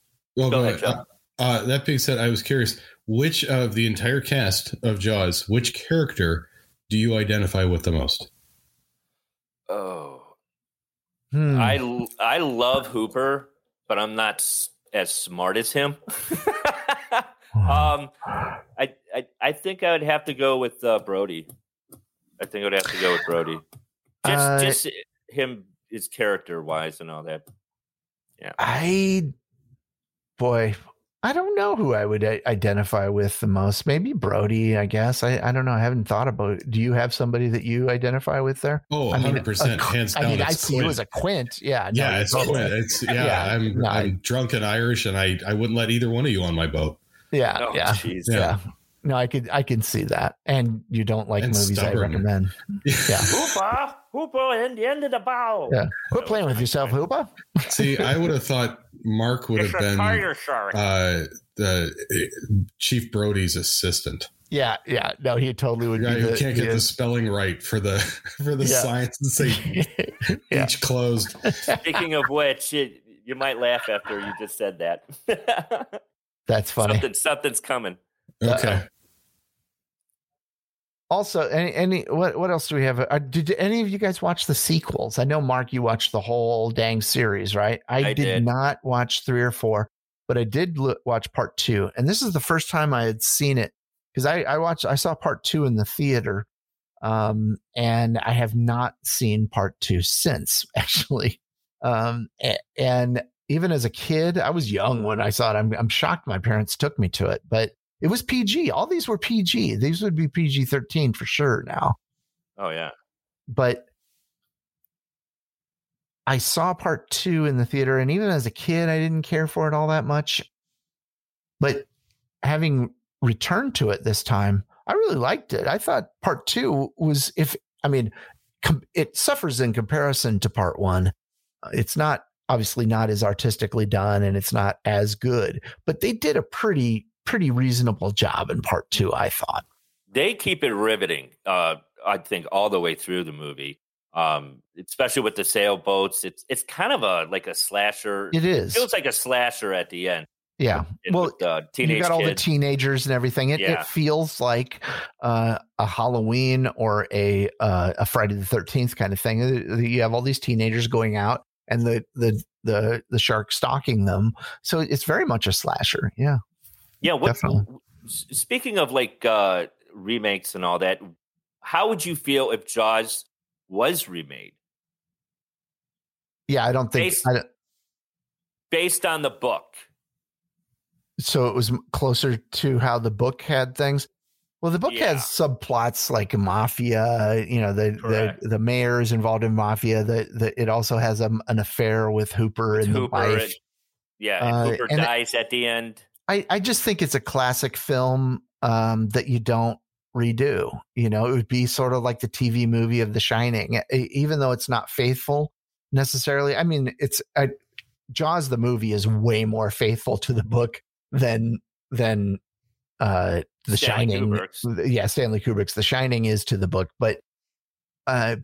that being said, I was curious, which of the entire cast of Jaws, which character do you identify with the most? I love Hooper, but I'm not as smart as him. I think I would have to go with Brody. Just him, his character wise and all that. Yeah. I don't know who I would identify with the most. Maybe Brody, I guess. I don't know. I haven't thought about it. Do you have somebody that you identify with there? Oh, 100%. Hands down. I see you as a Quint. Yeah. Yeah, it's Quint. I'm drunk and Irish, and I wouldn't let either one of you on my boat. Yeah. Oh, yeah. Geez. Yeah. No, I can see that. And you don't like movies I recommend. Yeah. Hooper in the end of the bow. Yeah. Quit playing with yourself, Hooper. See, I would have thought Mark would have been the Chief Brody's assistant. Yeah. No, he totally would be. You can't get the spelling right for the science and say each closed. Speaking of which, you might laugh after you just said that. That's funny. Something's coming. Okay. Also, what else do we have? Did any of you guys watch the sequels? I know, Mark, you watched the whole dang series, right? I did not watch 3 or 4, but I did watch part 2, and this is the first time I had seen it because I saw part 2 in the theater, and I have not seen part 2 since, actually. And even as a kid, I was young when I saw it. I'm shocked my parents took me to it, but it was PG. All these were PG. These would be PG-13 for sure now. Oh yeah. But I saw part 2 in the theater, and even as a kid, I didn't care for it all that much. But having returned to it this time, I really liked it. I thought part 2 was, it suffers in comparison to part 1. It's not, obviously not as artistically done, and it's not as good, but they did a pretty reasonable job in part 2, I thought. They keep it riveting, I think, all the way through the movie. Especially with the sailboats. It's kind of like a slasher. It is. It feels like a slasher at the end. Yeah. Well, you got all the teenagers and everything. It feels like a Halloween or a Friday the 13th kind of thing. You have all these teenagers going out and the shark stalking them. So it's very much a slasher. Yeah. Yeah. Definitely. Speaking of like remakes and all that, how would you feel if Jaws was remade? Yeah, I don't think based on the book. So it was closer to how the book had things. Well, the book has subplots like mafia. The mayor is involved in mafia. It also has an affair with Hooper and the wife. And Hooper dies at the end. I just think it's a classic film that you don't redo. It would be sort of like the TV movie of The Shining, even though it's not faithful necessarily. I mean, Jaws the movie is way more faithful to the book than The Shining. Kubrick's. Yeah, Stanley Kubrick's The Shining is to the book, but I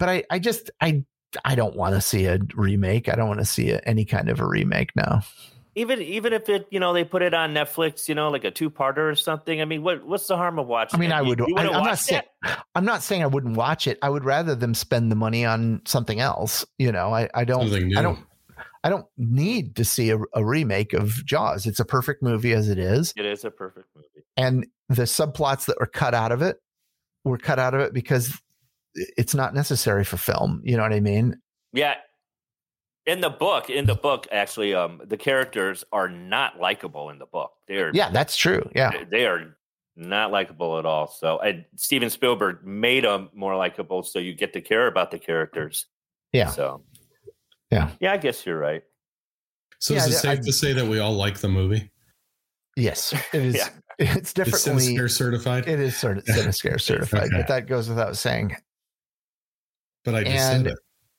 don't want to see a remake. I don't want to see any kind of a remake now. Even if it, they put it on Netflix, like a 2-parter or something. I mean, what's the harm of watching? I mean, it? I'm not saying I wouldn't watch it. I would rather them spend the money on something else. I don't need to see a remake of Jaws. It's a perfect movie as it is. It is a perfect movie. And the subplots that were cut out of it because it's not necessary for film. You know what I mean? Yeah. In the book, actually, the characters are not likable in the book. That's true. Yeah. They are not likable at all. So Steven Spielberg made them more likable, so you get to care about the characters. Yeah. So. Yeah. Yeah, I guess you're right. So is it safe to say that we all like the movie? Yes, it is. Yeah. It's definitely Cinescare certified. It is Cinescare certified, okay. But that goes without saying. But I just said it.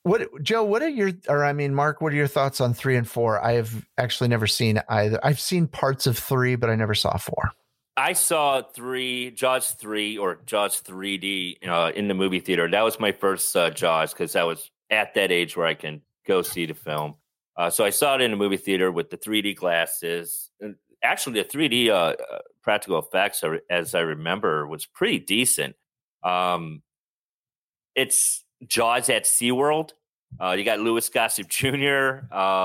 Mark, what are your thoughts on 3 and 4? I have actually never seen either. I've seen parts of 3, but I never saw 4. I saw Jaws 3 or Jaws 3D in the movie theater. That was my first Jaws because I was at that age where I can go see the film. So I saw it in the movie theater with the 3D glasses. And actually, the 3D practical effects, as I remember, was pretty decent. It's Jaws at SeaWorld. You got Louis Gossett Jr.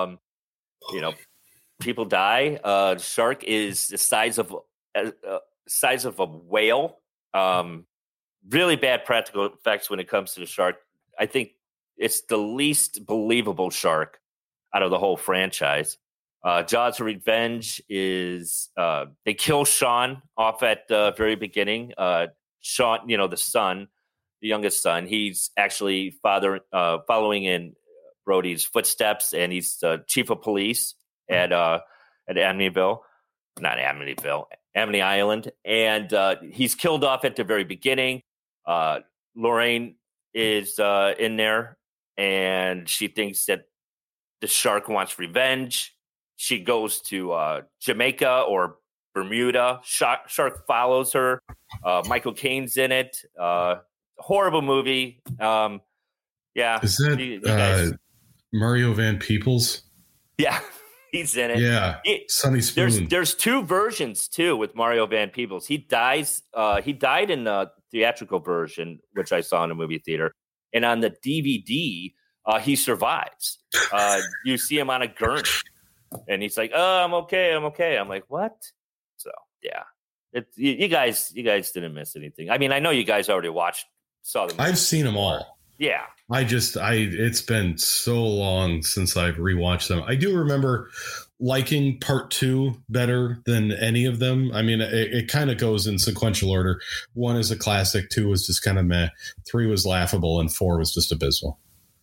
People die. The shark is the size of a whale. Really bad practical effects when it comes to the shark. I think it's the least believable shark out of the whole franchise. Jaws Revenge is they kill Sean off at the very beginning. Sean, the son, the youngest son, he's actually following in Brody's footsteps, and he's the chief of police at Amityville, not Amityville, Amity Island, and he's killed off at the very beginning. Lorraine is in there, and she thinks that the shark wants revenge. She goes to Jamaica or Bermuda. Shark follows her. Michael Caine's in it. Horrible movie. Yeah. Is that Mario Van Peebles? Yeah, he's in it. Yeah, Sonny Spoon. There's 2 versions too with Mario Van Peebles. He dies. He died in the theatrical version, which I saw in a movie theater, and on the DVD, he survives. You see him on a gurney. And he's like, "Oh, I'm okay. I'm like, "What?" So yeah, you guys didn't miss anything. I mean, I know you guys already saw them. I've seen them all. Yeah. It's been so long since I've rewatched them. I do remember liking part 2 better than any of them. I mean, it kind of goes in sequential order. 1 is a classic, 2 was just kind of meh, 3 was laughable, and 4 was just abysmal.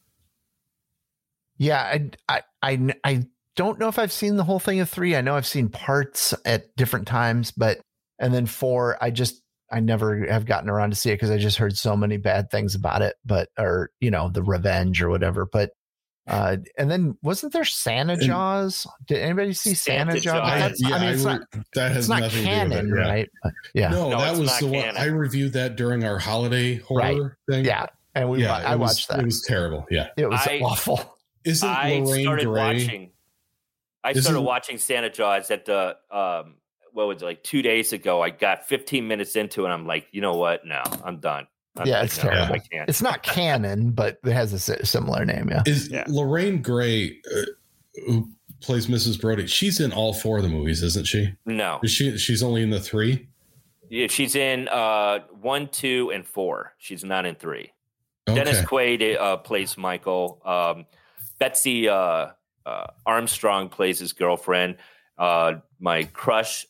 Yeah, I don't know if I've seen the whole thing of 3. I know I've seen parts at different times, and then 4, I never have gotten around to see it because I just heard so many bad things about it, or the revenge or whatever. But and then wasn't there Santa Jaws? Did anybody see Santa Jaws? It's not canon, to do with it, right? But, yeah, no, that was the one I reviewed that during our holiday horror thing. Yeah, and I watched that. It was terrible. Yeah, it was awful. Isn't Lorraine Gray? I started watching Santa Jaws at the what was it, like 2 days ago. I got 15 minutes into it. And I'm like, you know what? No, I'm done. It's terrible. It's not canon, but it has a similar name. Yeah. Lorraine Gray, who plays Mrs. Brody, she's in all 4 of the movies, isn't she? No. She's only in the 3? Yeah, she's in 1, 2, and 4. She's not in 3. Okay. Dennis Quaid plays Michael. Betsy Armstrong plays his girlfriend. My crush,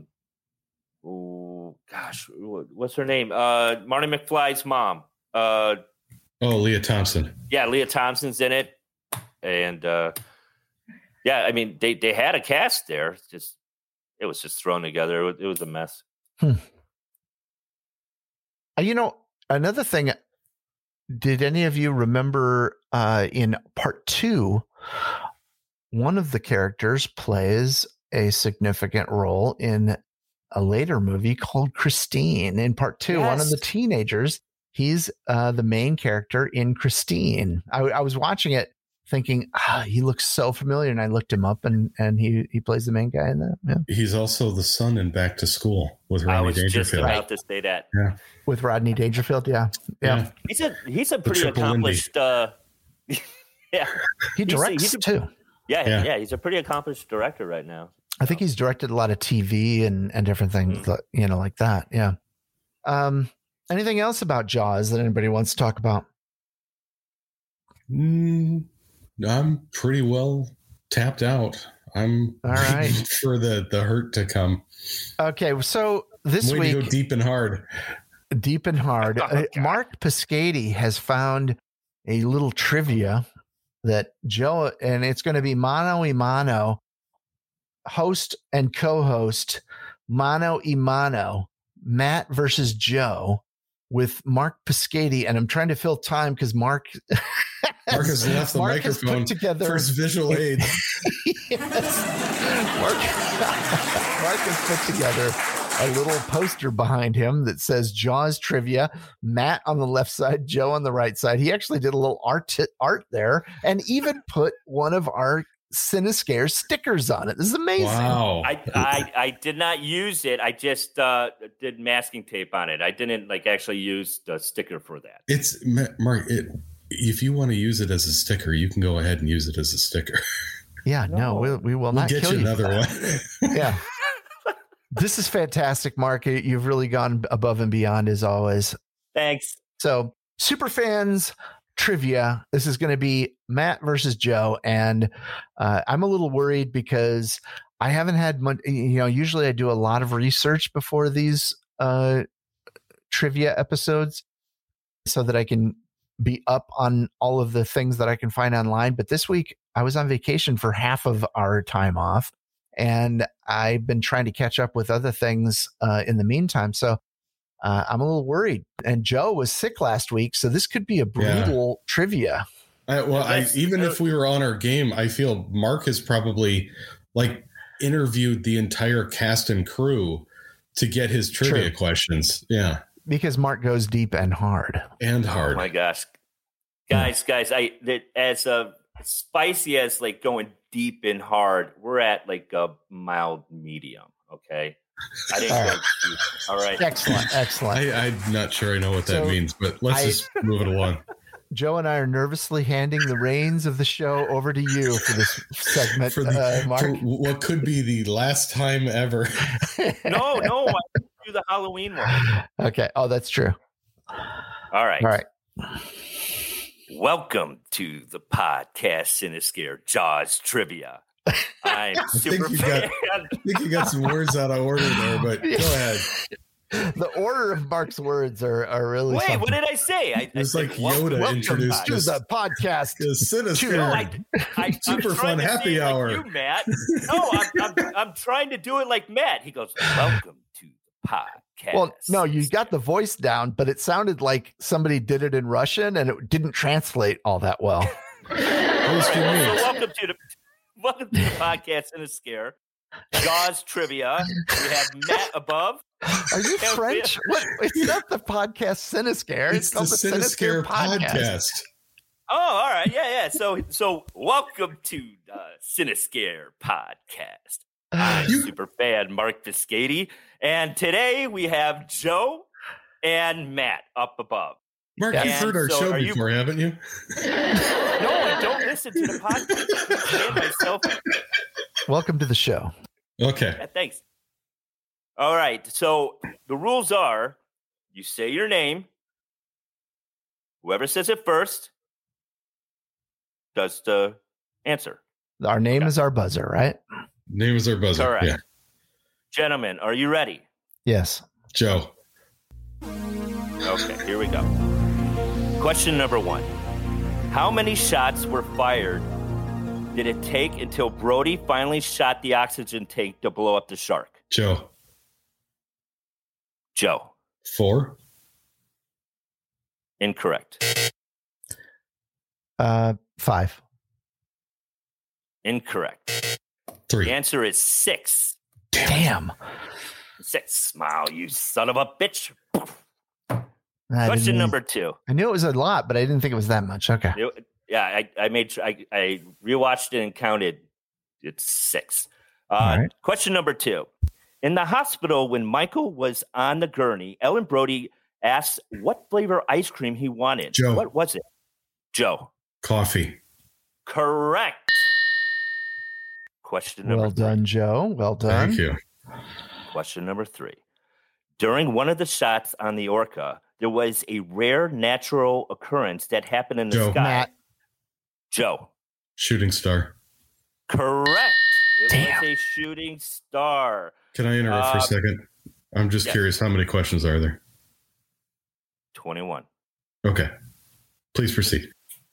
what's her name? Marty McFly's mom. Leah Thompson. Yeah, Leah Thompson's in it, and I mean they had a cast there. It was just thrown together. It was a mess. Another thing. Did any of you remember in part 2? One of the characters plays a significant role in a later movie called Christine. In part 2, one of the teenagers, he's the main character in Christine. I was watching it thinking, he looks so familiar, and I looked him up, and he plays the main guy in that. Yeah. He's also the son in Back to School with Rodney Dangerfield. I was just about to say that. Yeah. With Rodney Dangerfield, yeah. He's a pretty accomplished. He directs too. Yeah, he's a pretty accomplished director right now. I think he's directed a lot of TV and different things, like that. Yeah. Anything else about Jaws that anybody wants to talk about? I'm pretty well tapped out. I'm all right for the hurt to come. Okay, so this week, to go deep and hard. Mark Piscati has found a little trivia that Joe, and it's going to be mano y mano, host and co-host, mano y mano, Matt versus Joe, with Mark Piscati. And I'm trying to fill time because Mark has left the microphone for his visual aids. Mark has put together a little poster behind him that says Jaws trivia, Matt on the left side, Joe on the right side. He actually did a little art there and even put one of our Cinescare stickers on it. This is amazing. Wow. I did not use it. I just did masking tape on it. I didn't actually use the sticker for that. It's Mark. If you want to use it as a sticker, you can go ahead and use it as a sticker. Yeah, no, we will not get kill you another one. Yeah. This is fantastic, Mark. You've really gone above and beyond as always. Thanks. So, Superfans trivia. This is going to be Matt versus Joe, and I'm a little worried because I haven't had much. Usually I do a lot of research before these trivia episodes, so that I can be up on all of the things that I can find online. But this week I was on vacation for half of our time off, and I've been trying to catch up with other things in the meantime. So I'm a little worried. And Joe was sick last week, so this could be a brutal trivia. Even if we were on our game, I feel Mark has probably interviewed the entire cast and crew to get his trivia questions. Yeah. Because Mark goes deep and hard. Oh my gosh. Guys, as spicy as going deep and hard, we're at a mild medium. Okay. I didn't go deep. All right. Excellent. I'm not sure I know what that means, but let's just move it along. Joe and I are nervously handing the reins of the show over to you for this segment, Mark. For what could be the last time ever. No, I do the Halloween one. Okay. Oh, that's true. All right. All right. Welcome to the podcast Cinescare Jaws Trivia. I'm super fan. I think you got some words out of order there, but go ahead. The order of Mark's words are really. Wait, something. what did I say? It's like Yoda introduced to the podcast. Cinescare. Super fun happy hour. Like you, Matt. No, I'm trying to do it like Matt. He goes, "Welcome to the podcast." Well, no, you got the voice down, but it sounded like somebody did it in Russian, and it didn't translate all that well. So welcome to the podcast Cinescare Jaws Trivia. We have Matt above. Are you French? What? It's not the podcast Cinescare. It's called the Cinescare podcast. Oh, all right. Yeah. So welcome to the Cinescare podcast. I'm super fan Mark Piscati. And today we have Joe and Matt up above. Mark, you've heard our show before, haven't you? No, I don't listen to the podcast. I myself. Welcome to the show. Okay. Yeah, thanks. All right. So the rules are you say your name. Whoever says it first does the answer. Our name is our buzzer, right? Name is our buzzer. Correct. Yeah. Gentlemen, are you ready? Yes. Joe. Okay, here we go. Question number 1. How many shots were fired did it take until Brody finally shot the oxygen tank to blow up the shark? Joe. 4. Incorrect. 5. Incorrect. 3. The answer is 6. Damn. 6. Smile, you son of a bitch. I Question number 2. I knew it was a lot, but I didn't think it was that much. Okay. I rewatched it and counted. It's 6. Right. Question number 2. In the hospital, when Michael was on the gurney, Ellen Brody asked what flavor ice cream he wanted. Joe. What was it? Joe. Coffee. Correct. Question number 3. Well done, Joe. Well done. Thank you. Question number 3. During one of the shots on the Orca, there was a rare natural occurrence that happened in the Joe. sky. Matt. Joe. Shooting star. Correct. It Damn. was a shooting star. Can I interrupt for a second? I'm just curious, how many questions are there? 21. Okay. Please proceed.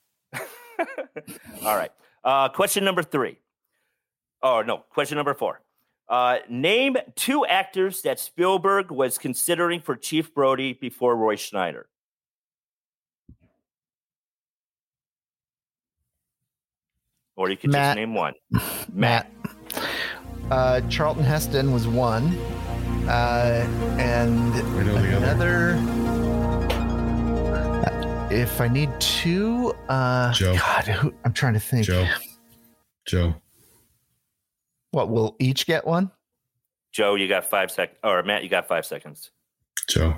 All right. Question number 3. Oh, no. Question number 4. Name 2 actors that Spielberg was considering for Chief Brody before Roy Schneider. Or you could just name one. Matt. Charlton Heston was one. And I know the another. If I need 2, Joe. God, I'm trying to think. Joe. What, we'll each get one? Joe, you got 5 seconds. Or Matt, you got 5 seconds. Joe.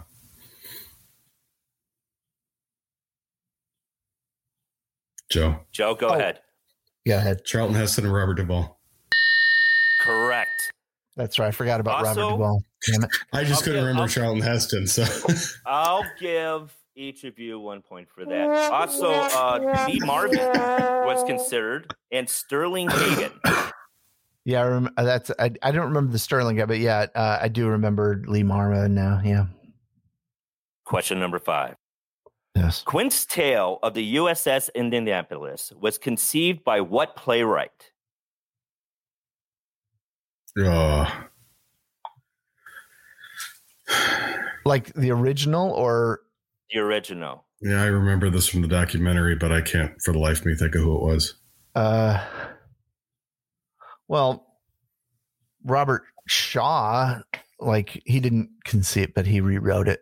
Joe, go ahead. Go ahead. Charlton Heston and Robert Duvall. Correct. That's right. I forgot about Also- Robert Duvall. Damn it. I just couldn't remember Charlton Heston, so I'll give each of you 1 point for that. Also, Lee Marvin was considered, and Sterling Hagen. Yeah, I remember I don't remember the Sterling guy, but yeah, I do remember Lee Marvin now. Yeah. Question number 5. Yes. Quint's Tale of the USS Indianapolis was conceived by what playwright? Like the original or The original. yeah, I remember this from the documentary, but I can't for the life of me think of who it was. Well, Robert Shaw, like he didn't conceive, but he rewrote it.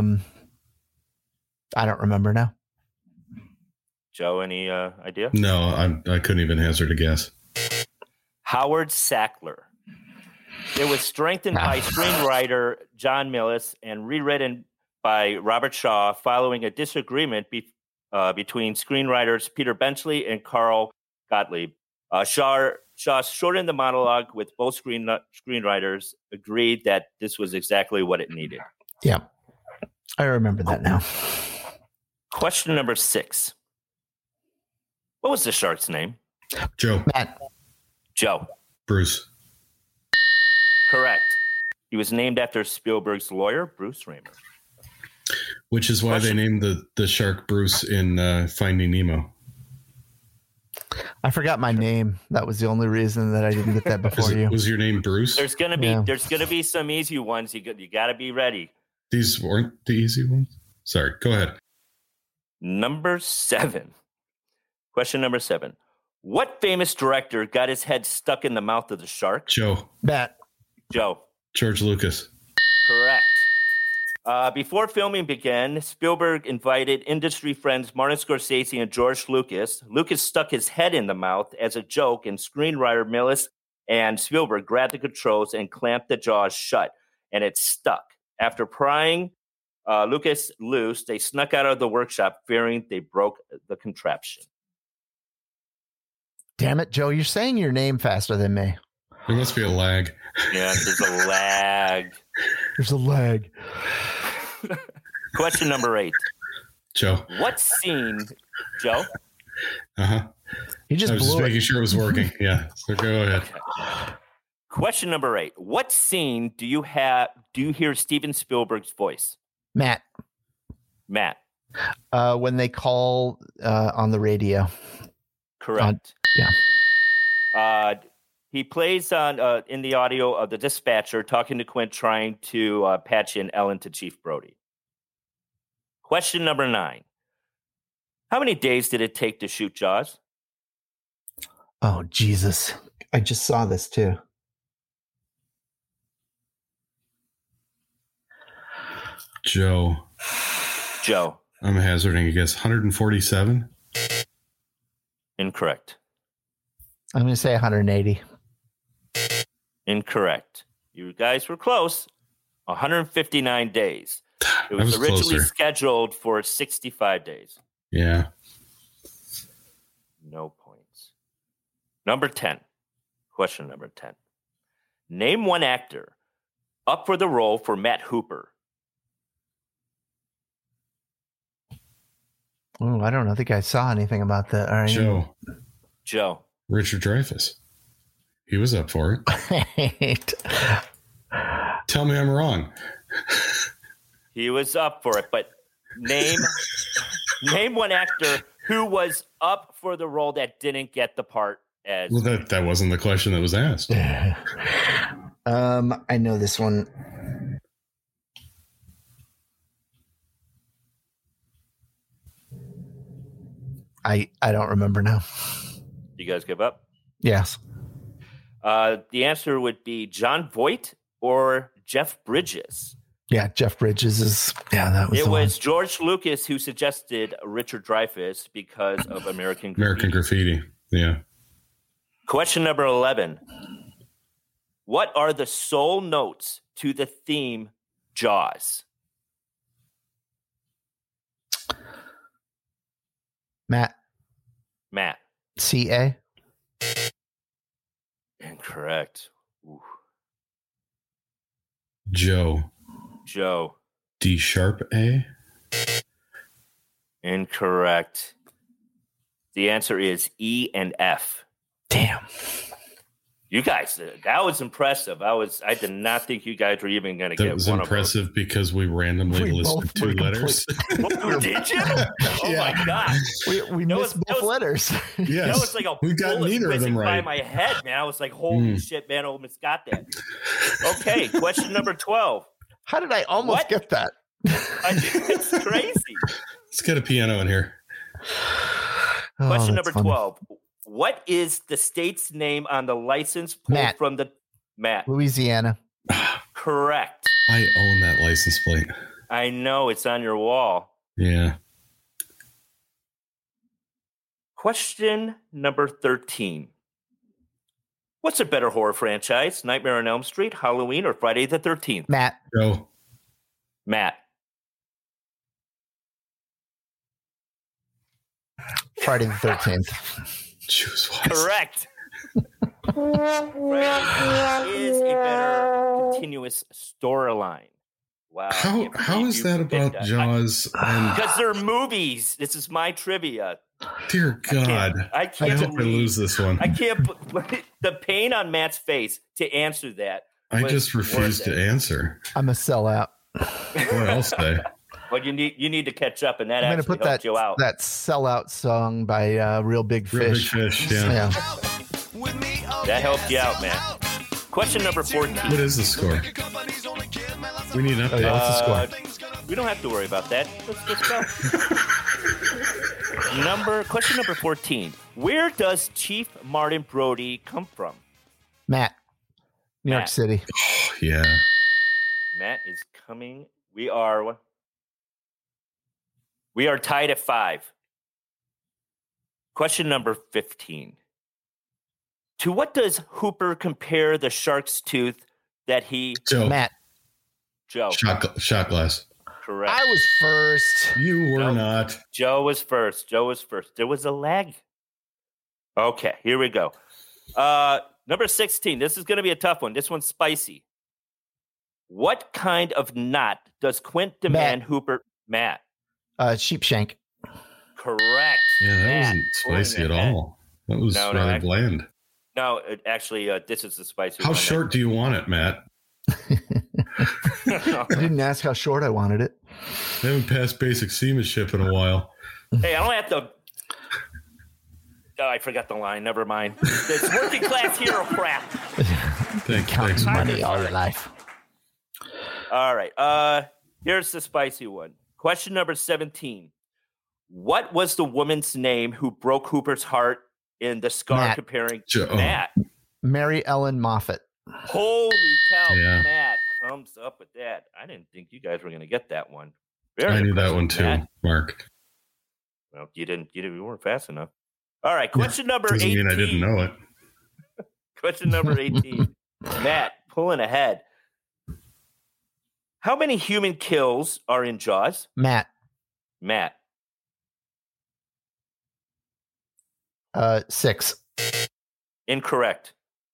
I don't remember now. Joe, any idea? No, I couldn't even hazard a guess. Howard Sackler. It was strengthened by screenwriter John Millis and rewritten by Robert Shaw following a disagreement between screenwriters Peter Benchley and Carl Gottlieb. Shaw shortened the monologue with both screenwriters agreed that this was exactly what it needed. Yeah, I remember that now. Question number 6. What was the shark's name? Joe. Matt. Joe. Bruce. Correct. He was named after Spielberg's lawyer, Bruce Raymer. Which is why they named the shark Bruce in Finding Nemo. I forgot my name. That was the only reason that I didn't get that before you. Was your name Bruce? There's gonna be some easy ones. You got to be ready. These weren't the easy ones. Sorry. Go ahead. Number 7. Question number 7. What famous director got his head stuck in the mouth of the shark? Joe. Matt. Joe. George Lucas. Correct. Before filming began, Spielberg invited industry friends Martin Scorsese and George Lucas. Lucas stuck his head in the mouth as a joke, and screenwriter Millis and Spielberg grabbed the controls and clamped the jaws shut, and it stuck. After prying Lucas loose, they snuck out of the workshop, fearing they broke the contraption. Damn it, Joe! You're saying your name faster than me. There must be a lag. Yeah, there's a lag. There's a lag. Question number 8. Joe. What scene, Joe? He just I was just blew making it. sure it was working. Yeah. So go ahead. Okay. Question number 8. What scene do you hear Steven Spielberg's voice? Matt. When they call on the radio. Correct. Yeah. He plays on in the audio of the dispatcher talking to Quint, trying to patch in Ellen to Chief Brody. Question number 9. How many days did it take to shoot Jaws? Oh, Jesus. I just saw this too. Joe. I'm hazarding a guess. 147? Incorrect. I'm going to say 180. Incorrect. You guys were close. 159 days. It was originally scheduled for 65 days. Yeah. No points. Number 10. Question number 10. Name one actor up for the role for Matt Hooper. Oh, I don't think I saw anything about that. All right. Joe. Richard Dreyfuss. He was up for it. Tell me I'm wrong. He was up for it, but name one actor who was up for the role that didn't get the part as. Well, that wasn't the question that was asked. I know this one. I don't remember now. You guys give up? Yes. The answer would be John Voight or Jeff Bridges. Yeah, Jeff Bridges is. Yeah, that was. It was George Lucas who suggested Richard Dreyfuss because of American Graffiti. American Graffiti. Yeah. Question number 11. What are the sole notes to the theme Jaws? Matt. C-A. Incorrect. Ooh. Joe. D sharp A. Incorrect. The answer is E and F. Damn. You guys, that was impressive. I did not think you guys were even going to get one of those. That was impressive because we randomly listed 2 letters. Did you? Oh my God. We missed both letters. Yes. That was like a we got neither of them right. by my head, man. I was like, holy shit, man, I almost got that. Okay, question number 12. How did I almost get that? It's crazy. Let's get a piano in here. Question number 12. What is the state's name on the license plate from the Matt? Louisiana. Correct. I own that license plate. I know, it's on your wall. Yeah. Question number 13. What's a better horror franchise? Nightmare on Elm Street, Halloween, or Friday the 13th? Matt. Joe. Matt. Friday the 13th. Choose wisely. Correct. Freddy is a better continuous storyline. Wow. How is that about Jaws? Because they're movies. This is my trivia. Dear God. I can't hope I lose this one. I can't. The pain on Matt's face to answer that. I just refuse to answer. I'm a sellout. What else say? Well, you need to catch up, and that I'm actually going to helped put you out. that sellout song by Real Big Fish. Real Big Fish, yeah. That helped you out, man. Question number 14. What is the score? We need an update. What's the score? We don't have to worry about that. Let's go. Question number 14. Where does Chief Martin Brody come from? Matt, New York City. Oh, yeah. Matt is coming. We are tied at 5. Question number 15. To what does Hooper compare the shark's tooth that he... Joe. Matt. Joe. Shot glass. Correct. I was first. You were not. Joe was first. There was a lag. Okay, here we go. Number 16. This is going to be a tough one. This one's spicy. What kind of knot does Quint demand Hooper... Matt. Sheepshank. Correct. Yeah, that Matt, wasn't spicy at all. That was rather bland. No, actually, this is the spicy How one. short do you want it, Matt? I didn't ask how short I wanted it. I haven't passed basic seamanship in a while. Hey, I don't have to... Oh, I forgot the line. Never mind. It's working class hero crap. Thanks, money all your life. All right. Here's the spicy one. Question number 17. What was the woman's name who broke Hooper's heart in the scar comparing Matt? Mary Ellen Moffat. Holy cow, Yeah. Matt comes up with that. I didn't think you guys were going to get that one. I knew that one too, Matt. Mark. Well, you weren't fast enough. All right, question number Doesn't 18. mean I didn't know it. Question number 18. Matt, pulling ahead. How many human kills are in Jaws? Matt. 6. Incorrect.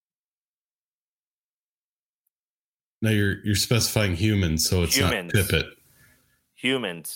No, you're specifying humans, so it's Humans. not Tippett. Humans.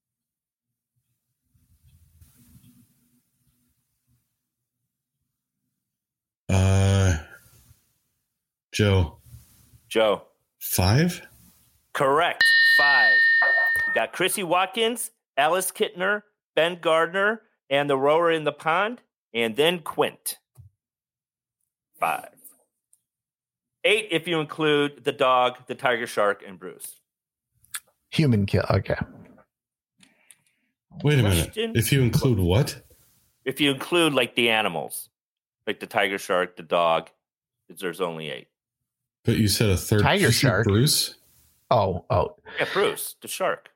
Joe. 5? Correct. 5. You got Chrissy Watkins, Alice Kittner, Ben Gardner, and the rower in the pond, and then Quint. 5. 8 if you include the dog, the tiger shark, and Bruce. Human kill. Okay. Wait a minute. If you include what? If you include like the animals, like the tiger shark, the dog, there's only 8. But you said a third tiger shark. Bruce? Oh. Yeah, Bruce, the shark.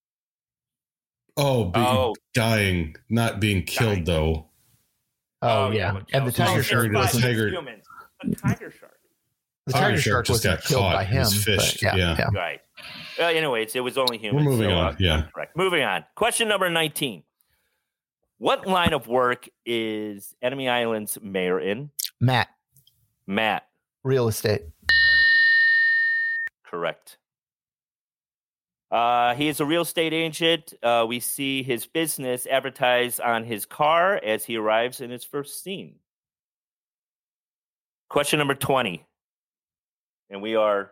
Oh, dying, not being killed though. Oh yeah. And the tiger shark was humans. The tiger shark. The tiger shark just got killed caught. by him. Fished. But Yeah. Right. Anyways, it was only humans. We're moving on. Yeah. Correct. Moving on. Question number 19. What line of work is Enemy Island's mayor in? Matt. Real estate. Correct. He is a real estate agent. We see his business advertised on his car as he arrives in his first scene. Question number 20. And we are...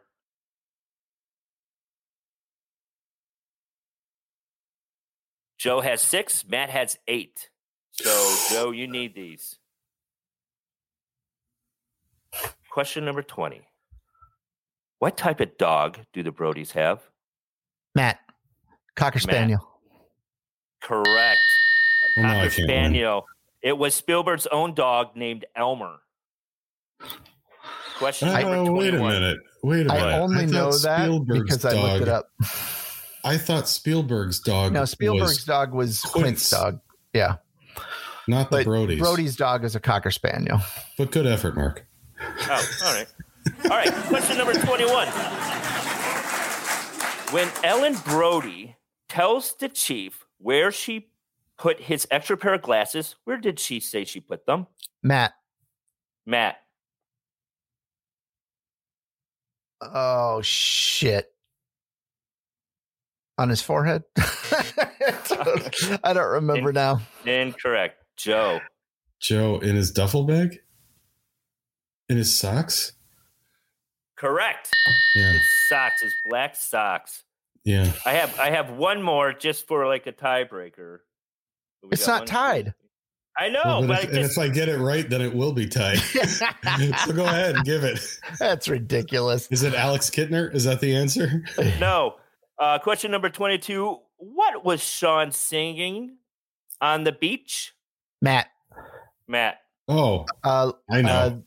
Joe has 6. Matt has 8. So, Joe, you need these. Question number 20. What type of dog do the Brodies have? Matt. Cocker Spaniel. Correct. Cocker Spaniel. It was Spielberg's own dog named Elmer. Question number 21. Wait a minute. I only know that because I looked it up. I thought Spielberg's dog. No, Spielberg's dog was Quint's dog. Yeah. Not the Brody's. Brody's dog is a Cocker Spaniel. But good effort, Mark. Oh, all right. All right. Question number 21. When Ellen Brody tells the chief where she put his extra pair of glasses? Where did she say she put them? Matt. Oh, shit. On his forehead? I don't remember now. Incorrect. Joe. Joe in his duffel bag? In his socks? Correct. Yeah. His socks, his black socks. Yeah. I have one more just for like a tiebreaker. It's not tied. I know, Well, but if I get it right, then it will be tied. So go ahead and give it. That's ridiculous. Is it Alex Kittner? Is that the answer? No. Question number 22. What was Sean singing on the beach? Matt. Oh, I know.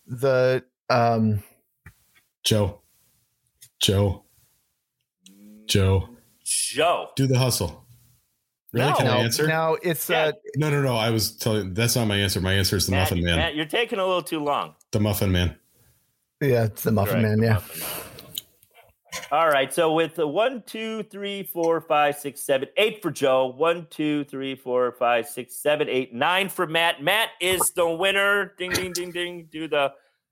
Joe. Do the hustle. Really? No. Can I answer? No, it's Yeah. No. I was telling that's not my answer. My answer is the Muffin Man. Matt, you're taking a little too long. The Muffin Man. yeah, it's the Muffin Correct, Man. the Yeah. Muffin Man. All right. So with the 1, 2, 3, 4, 5, 6, 7, 8 for Joe. 1, 2, 3, 4, 5, 6, 7, 8, 9 for Matt. Matt is the winner. Ding, ding, ding, ding. Do the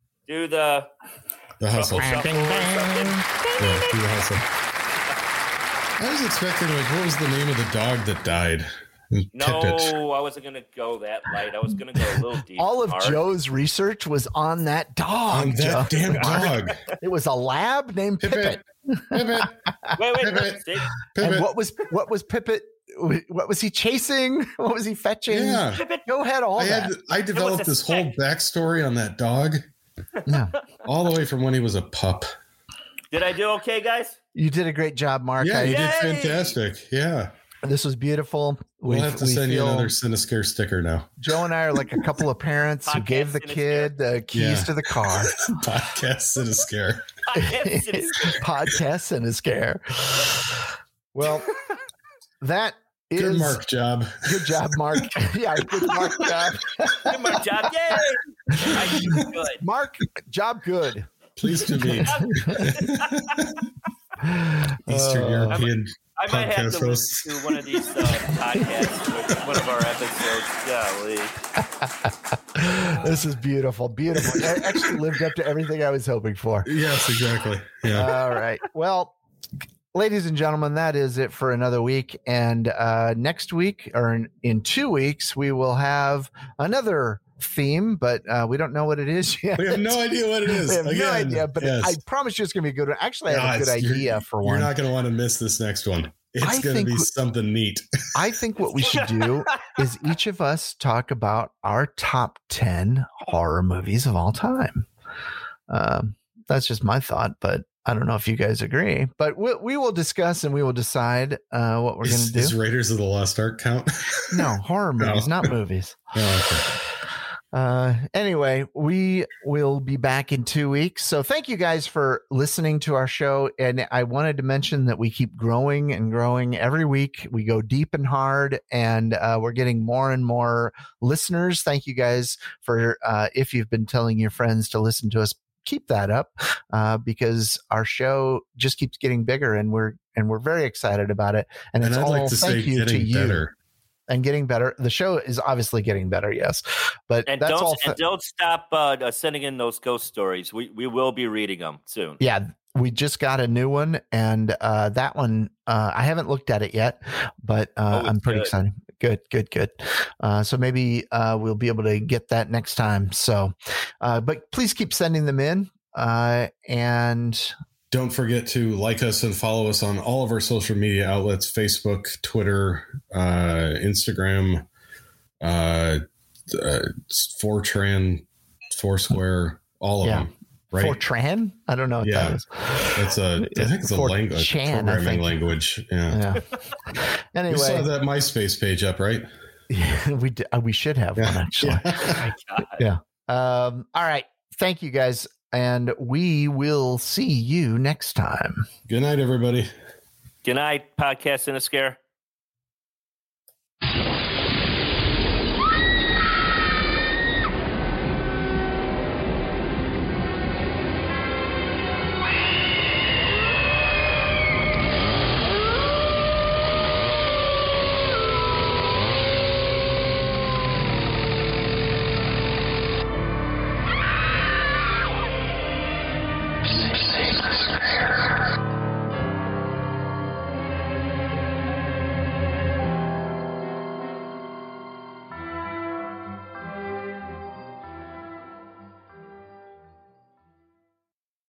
hustle. shuffle or something. Yeah, do the hustle. I was expecting, like, what was the name of the dog that died? No, I wasn't going to go that light. I was going to go a little deep. All of Joe's research was on that dog. On that Joe. damn dog. It was a lab named Pippet. Pivot. Wait. Pivot. See? And what was Pippet? What was he chasing? What was he fetching? Yeah. Joe had all that. I developed this whole backstory on that dog. Yeah. All the way from when he was a pup. Did I do okay, guys? You did a great job, Mark. Yeah, you Yay! did fantastic. Yeah. This was beautiful. We'll have to send you another Cinescare sticker now. Joe and I are like a couple of parents who Podcast gave the kid the keys to the car. Podcast Cinescare. Podcast and a scare. Well, that is Good Mark job. Good job, Mark. Yeah, good Mark job. Good Mark job. Yay! I do good. Mark, job good. Pleased to meet Eastern European. I might have to podcast listen to one of these podcasts with one of our episodes. Golly. This is beautiful. Beautiful. It actually lived up to everything I was hoping for. Yes, exactly. Yeah. All right. Well, ladies and gentlemen, that is it for another week. And next week, or in 2 weeks, we will have another theme, but we don't know what it is yet. We have no idea what it is. We have no idea, but yes. I promise you it's going to be good. Actually, I have a good idea for one. You're not going to want to miss this next one. It's going to be something neat. I think what we should do is each of us talk about our top 10 horror movies of all time. That's just my thought, but I don't know if you guys agree. But we will discuss and we will decide what we're going to do. Does Raiders of the Lost Ark count? No, horror movies, not movies. Oh, okay. Anyway, we will be back in 2 weeks. So thank you guys for listening to our show. And I wanted to mention that we keep growing and growing every week. We go deep and hard, and we're getting more and more listeners. Thank you guys for, if you've been telling your friends to listen to us, keep that up, because our show just keeps getting bigger, and we're very excited about it. And it's I'd all like to say thank you to getting you. better. And getting better. The show is obviously getting better, yes. But And that's all. don't stop sending in those ghost stories. We will be reading them soon. Yeah, we just got a new one, and that one I haven't looked at it yet, but I'm pretty excited. Good. So maybe we'll be able to get that next time. So, but please keep sending them in, and. Don't forget to like us and follow us on all of our social media outlets: Facebook, Twitter, Instagram, Fortran, Foursquare, all of them. Right? Fortran? I don't know what that is. I think it's a language, programming language. Yeah. Anyway, we still have that MySpace page up, right? Yeah, we should have one actually. Yeah. All right. Thank you guys. And we will see you next time. Good night, everybody. Good night, Podcast Cinescare.